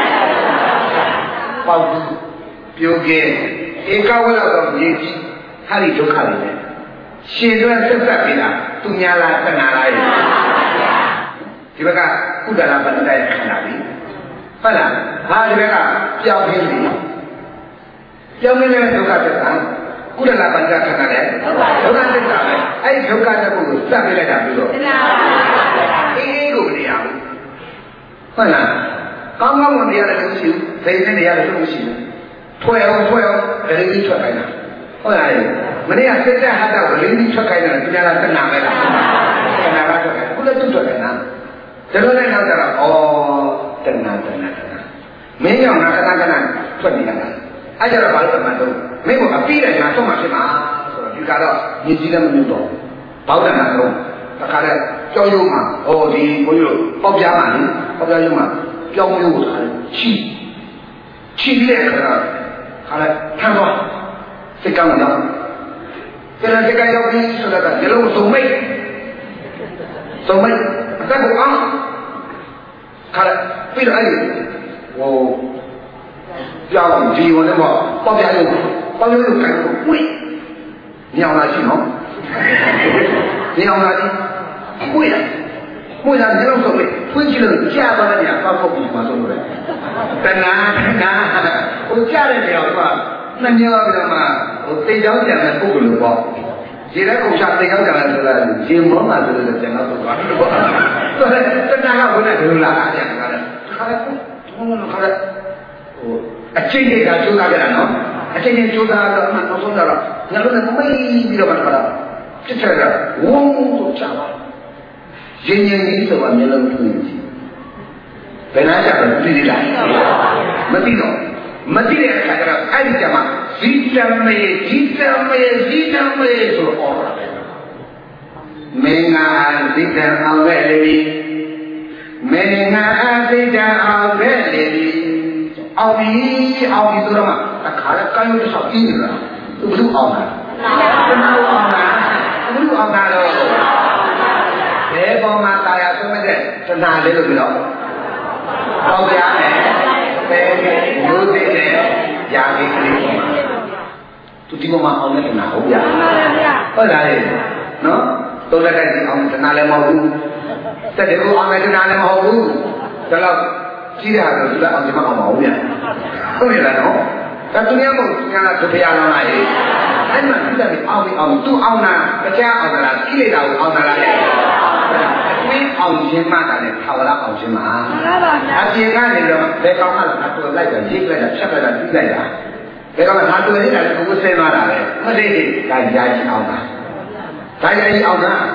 ပေါက်သူပြိုကဲဧကဝလောက်တော့မြည်ကြီးဟာဒီဒုက္ခတွေနဲ့ရှင်တွဲဆက်ဆက်ပြီးတာသူများလားတဏှာလားဒီဘက်ကကုဒလာပဏ္ဍရဲ့ခန္ဓာပြီဟုတ်လားဟာဒီဘက်ကပြောင်းပြီးပြီပြောင်းနေတဲ့ဒုက္ခသက်တာကုဒလာပဏ္ဍခန္ဓာနဲ့ဒုက္ခသက်တာပဲအဲ့ဒီဒုက္ခသက်ဖို့ကိုစပ်ပြလိုက်တာပြီးတော့အေးအေးကိုမတရားဘူးဟုတ်လားကောင်းကောင်းမတရားလည်းမရှိဘူးဒိဋ္ဌိတရားလည်းမရှိဘူးထွဲအောင်ထွဲအောင်ဗလိတိထွက်ခိုင်းတာဟုတ်လားမနေ့ကစစ်တပ်ဟာတော့ဗလိတိထွက်ခိုင်းတာသူများကတဏှာပဲလားတဏှာကထွက်ခိုင်းခုလည်းသူ့ထွက်ခိုင်းတာဒါလို့လည်းနောက်ကြတော့ဩတဏှာတဏှာတဏှာမင်းရောက်နာခဏခဏထွက်နေတာအဲ့ကြတော့ဘာလို့မှမတော့မင်းကအပြီးတယ်ငါဆုံးမှဖြစ်မှာဆိုတော့ဒီကတော့ညီကြီးလည်းမမြင်တော့ဘောက်တဏှာတော့တခါတည်းကြောက်ရွံ့မှာဟောဒီဘုန်းကြီးတို့ပေါက်ပြားမှာလေပေါက်ပြားရုံမှာပြောင်းမျိုးကိုချီချီပြီးတဲ့အခါခါလိုက်ထမ်းသွားစိတ်ကောင်းတော့ကျန်တဲ့စိတ်ကောင်းရောက်ပြီးဆိုတော့ဒီလိုစုံမိတ်စုံမိတ်အတက်ကိုအောင်ခါလိုက်ပြီးတော့အဲ့ဒီဟိုကြောက်ဒီဝင်တော့ပေါက်ပြရုံပေါက်ရုံကိုကန်ကိုဝိညောင်လာရှိနော်ညောင်လာရှိဝိလိုက်ဝိလာဒီလိုစုံမိတ်ဖွင့်ကြည့်လို့ကြာသွားတဲ့နေရာပေါက်ပေါက်ပြီးမှဆုံးလို့လေတဏှာတဏှာဟိုကြားတဲ့နေရာကနှမျောပြီးတော့မှဟိုတိတ်ကြောင်းကြံတဲ့ပုဂ္ဂိုလ်လိုပေါ့ရေတဲ့ကုန်ချတိတ်ကြောင်းကြံတယ်ဆိုတာရေမောမှာဆိုလို့ကျန်တော့သွားတယ်ပေါ့ဆိုတော့တဏှာကဘုရားဒုလာအားကြံတာလေခါလိုက်ဘုံလုံးခါလိုက်ဟိုအချိန်ကြီးကကျိုးသားကြတာနော်အချိန်ကြီးကျိုးသားတော့မှနောက်ဆုံးတော့ငါတို့လည်းမိတ်ပြီးတော့မှခါတော့ပြစ်ချက်ကဝုန်းဆိုချပါရင်ရင်ကြီးဆိုတာမျိုးလုံးထွေးကြည့်ဘယ်နာကြတော့သိသေးလားမသိတော့မသိတဲ့အခါကျတော့အဲ့ဒီကျမှဇီတမေဇီတမေဇီတမေဆိုတော့အော်တာပဲမင်းငါဇီတအောင်ခဲ့လေမင်းငါဇီတအောင်ခဲ့လေအောင်ပြီအောင်ပြီဆိုတော့မှအခါလည်းကိုင်းလို့ဆောက်ကြည့်နေတာသူဘလို့အောင်တာဘယ်လိုအောင်တာဘယ်လိုအောင်တာတော့ဘယ်ပေါ်မှာတာယာဆုံးတဲ့တဏှာလေးလို့ပြောတော့ပြရမယ်ဘယ်လိုသိတယ်ရာဂိကလေးပေါ်မှာသူဒီပေါ်မှာအောင်တဲ့တဏှာဟုတ်ပြဟုတ်လားလေနော်တော်တဲ့တိုင်းအောင်တဏှာလည်းမဟုတ်ဘူးတက်တယ်ကိုအောင်တဲ့တဏှာလည်းမဟုတ်ဘူးဒါတော့ကြီးတာတော့သူကအောင်ဒီမှာအောင်မဟုတ်ဗျဟုတ်ရလားနော်ဒါသူများမဟုတ်ညာလားသူဖျားလာလားလေအဲ့မှာသူကအောင်ပြီးအောင်သူအောင်တာတရားအောင်တာကိလေသာကိုအောင်တာလားလေမင်းအောင်ခြင်းမှတာလေထာဝရအောင်ခြင်းမှာမှန်ပါပါဗျာအပြင်ကနေတော့ဘယ်ကောင်းမှလည်းအတူလိုက်တာရိတ်လိုက်တာဖြတ်လိုက်တာပြီးလိုက်တာဘယ်ကောင်းမှငါတူနေတာလည်းကိုယ်ဆင်းသွားတာပဲမသိသေးဒါကြာကြီးအောင်တာဒါကြာကြီးအောင်တာ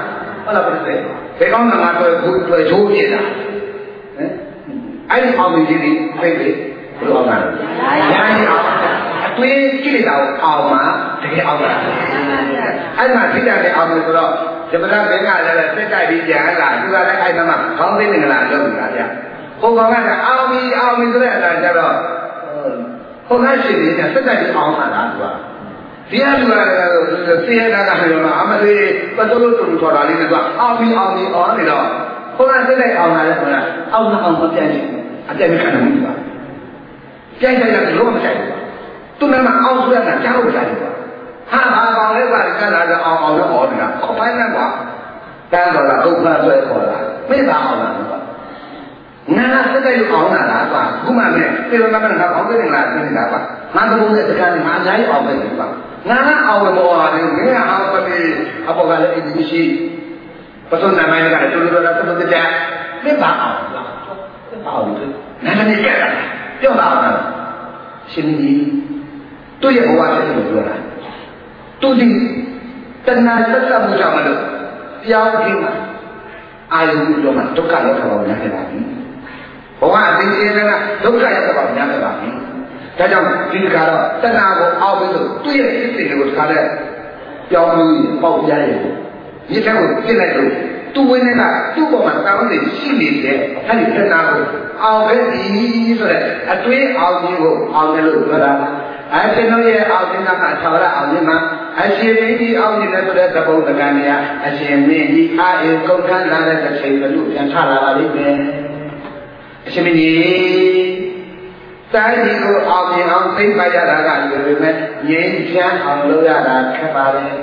ဟုတ်လားပြည့်စုံဘယ်ကောင်းမှငါတို့ကိုချိုးပြတာဟမ်အဲ့ဒီအောင်မြင်ခြင်းဒီသိပြီဘယ်လိုအောင်လဲညာကြီးအောင်အတွင်းကြည့်နေတာကိုအောင်မှာတကယ်အောင်တာအဲ့မှာသိတယ်အောင်လို့ဆိုတော့ဒီပဒဘင်္ဂလည်းပဲစစ်တိုက်ပြီးပြန်လာသူကလည်းအဲ့မှာခေါင်းသိနေလားလုပ်နေတာဗျဟိုကောင်ကအောင်ပြီအောင်ပြီဆိုတဲ့အတိုင်းကျတော့ဟိုကရှိနေတဲ့စစ်တိုက်ပြီးအောင်တာလားသူကဒီအလူကလည်းစေရတာကလည်းအမလေးပတ်တော်လို့တူထော်တာလေးနဲ့သူကအောင်ပြီအောင်ပြီအောင်နေတော့ဟိုကစစ်တိုက်အောင်လာလဲဆိုတာအောင်မအောင်မပြန်ချင်အပြည့်မခံနိုင်ဘူးကွာကြိုက်ကြိုက်လည်းလုံးဝမကြိုက်ဘူးသူနဲ့မှအောင်ဆိုရတာကြားလို့ကြားတယ်ကွာဟာဘာကောင်လဲပါကလာတော့အောင်အောင်လို့ဟောနေတာခေါ်ပိုင်းနဲ့ကွာတန်းတော်လားဒုက္ခဆွဲခေါ်လာမိဘအောင်လားကွာငါစတဲ့လူအောင်လာလားကွာခုမှနဲ့ပြေလို့မှတော့အောင်တယ်လားသိနေတာကွာငါတဘုံနဲ့တကားနဲ့ငါအများကြီးအောင်ပဲကွာငါကအောင်မပေါ်လာဘူးငါအောင်ပဲအပေါ်ကလည်းအင်းရှိပစုံနာမိုင်းကလည်းတူတူတော့တူတူကြမိဘအောင်လားအောင်တယ်နာမည်ကြက်တာပြောတာလားရှင်ကြီးတို့ရဲ့ဘဝတည်းကိုပြောတာသူဒီတဏှာသက်သက်မှုကြောင့်မလို့ပြောင်းခြင်းမှာအာယုံတို့မှာဒုက္ခရောက်တာကိုညာခဲ့ပါပြီဘဝအသိဉာဏ်ကဒုက္ခရောက်တာကိုညာခဲ့ပါပြီဒါကြောင့်ဒီကတော့တဏှာကိုအောက်ပြီးလို့သူ့ရဲ့စိတ်တွေကိုတစ်ခါတည်းပြောင်းပြီးပေါက်ပြရရဲ့ဒီထက်ကိုပြစ်လိုက်လို့သူ့ဝင်းကသူ့ပေါ်မှာတာဝန်တွေရှိနေတယ်အဲ့ဒီတဏှာကိုအောင်ခဲ့ပြီဆိုတဲ့အတွင်းအောင်ခြင်းကိုအောင်တယ်လို့ပြောတာအရှင်တို့ရဲ့အောင်ခြင်းကထာဝရအောင်ခြင်းမှာအရှင်မင်းကြီးအောင်ခြင်းနဲ့ဆိုတဲ့သဘုံတကန်နေရအရှင်မင်းကြီးအာအေကုန်ခန်းလာတဲ့ချိန်ဘလို့ပြန်ထလာပါလိမ့်မယ်အရှင်မင်းကြီးတိုင်းကြီးကိုအောင်မြင်အောင်သိပါရတာကလူတွေမဲ့ငြိမ်းချမ်းအောင်လုပ်ရတာခက်ပါလေ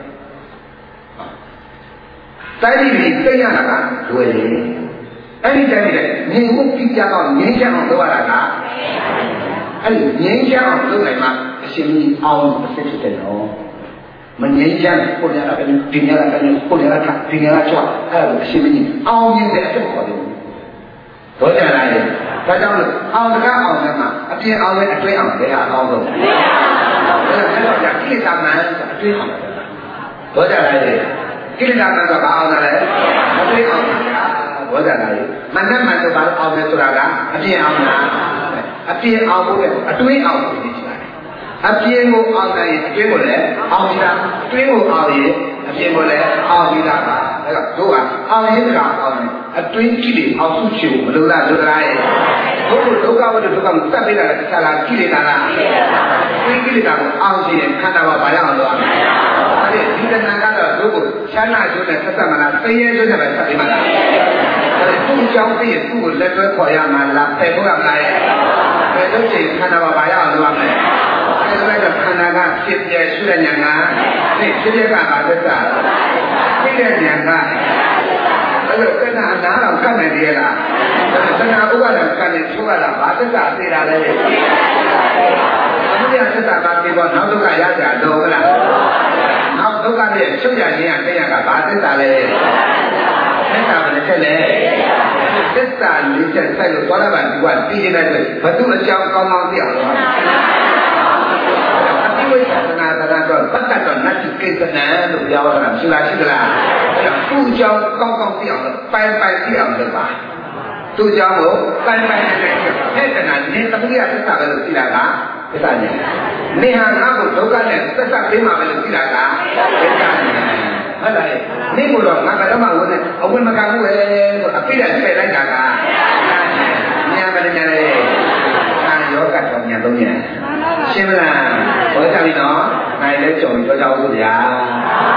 တိုင်းကြီးသိရတာကလွယ်တယ်အဲ့ဒီတိုင်းကြီးငြိမ်ဖို့ပြကြတော့ငြိမ်းချမ်းအောင်လုပ်ရတာကအဲ့ဒီငြိမ်းချမ်းအောင်လုပ်နိုင်မှအရှင်ကြီးအောင်အဖြစ်ဖြစ်တယ်နော်မငြိမ်းချမ်းကိုယ်ရတာကဒီညကလည်းကိုယ်ရတာဒီညကချောအဲ့ဒါအရှင်ကြီးအောင်မြင်တဲ့အဖြစ်ပေါ်တယ်ဘောကြလားလေဒါကြောင့်အောင်တကားအောင်လည်းမှာအပြင်အောင်လည်းအတွင်းအောင်လည်းအကောင်းဆုံးအဲ့ဒါကြောင့်ကိလေသာမှန်အတွင်းအောင်ဘောကြလားလေကိလေသာမှန်ကဘာအောင်လဲအတွင်းအောင်ဘောကြလားလေမနက်မှန်တော့ဘာအောင်လဲဆိုတာကအပြင်အောင်လားအပြင်အောင်ဖို့တဲ့အတွင်းအောင်ကိုသိချင်တယ်အပြင်ကိုအောင်တယ်အတွင်းကိုလည်းအောင်ပြီးသားအတွင်းကိုအောင်ရင်အပြင်ကိုလည်းအောင်ပြီးသားပါအဲ့တော့တို့ကအောင်ရင်ကအောင်တယ်အတွင်းကြည့်လေအောင်စုချင်မလို့လားတို့လားရဲ့ဘုရားဒုက္ခဝတ္တဒုက္ခကိုစက်ပေးတာတခြားလားကြည့်လေတာလားအတွင်းကြည့်လေတာကိုအောင်ရှိတယ်ခန္ဓာဘာဘာရအောင်လုပ်ရမလဲအဲ့ဒီဒီတဏှာကတော့တို့ကိုချမ်းသာကျိုးနဲ့ဆက်ဆက်မလားသိရဲကျိုးနဲ့ပဲဆက်ပေးမှာလားအဲ့ဒီသူ့ကြောင့်သိရင်သူ့ကိုလက်တွဲခေါ်ရမှာလားပယ်ဖို့ရမလားရဲ့ပယ်လို့ရှိရင်ခန္ဓာဘာဘာရအောင်လုပ်ရမလဲအဲ့ဒါကခန္ဓာကဖြစ်ပြရှုတဲ့ဉာဏ်ကဒီဖြစ်ပြကဘာသက်သာဖြစ်တဲ့ဉာဏ်ကအဲ့လိုကဏ္ဍအနာတော့ကတ်နေတယ်လားကဏ္ဍဥပါဒကတ်နေချုပ်ရတာဘာသက်သာသိတာလဲအမှုရသက်သာကပြေတော့နောက်ဒုက္ခရကြတော့ဟုတ်လားနောက်ဒုက္ခရဲ့ချုပ်ရခြင်းကတရားကဘာသက်သာလဲသက်သာမလဲဆက်လေသက်သာလေးချက်ဆိုင်လို့သွားရပါဒီကတည်နေတဲ့ဘသူအကြောင်းကောင်းကောင်းသိအောင်လုပ်ရမယ်ဝိသနာကတော့ဘတ်ကတော့နတ်ကိစ္စနာလို့ပြောတာရှိလားရှိသလားသူ့ကြောင့်ကောင်းကောင်းသိအောင်လို့ပိုင်ပိုင်သိအောင်လုပ်ပါသူ့ကြောင့်ကိုပိုင်ပိုင်နဲ့သိအောင်ဟဲ့တနာနင်းသမီးကသစ္စာပဲလို့သိတာကသစ္စာညာနေဟာငါ့ကိုဒုက္ခနဲ့သစ္စာပေးမှာပဲလို့သိတာကသစ္စာညာဟုတ်လားနေကိုတော့ငါကတော့မှဝင်နေအဝင်မကဘူးပဲဆိုအပိဓာဆယ်လိုက်တာကညာမလည်းညာလေအာယောဂတော့ညာသုံးညာရှင်းမလားဘောကြပြီနော်နိုင်လဲကြုံပြောကြအောင်ဗျာ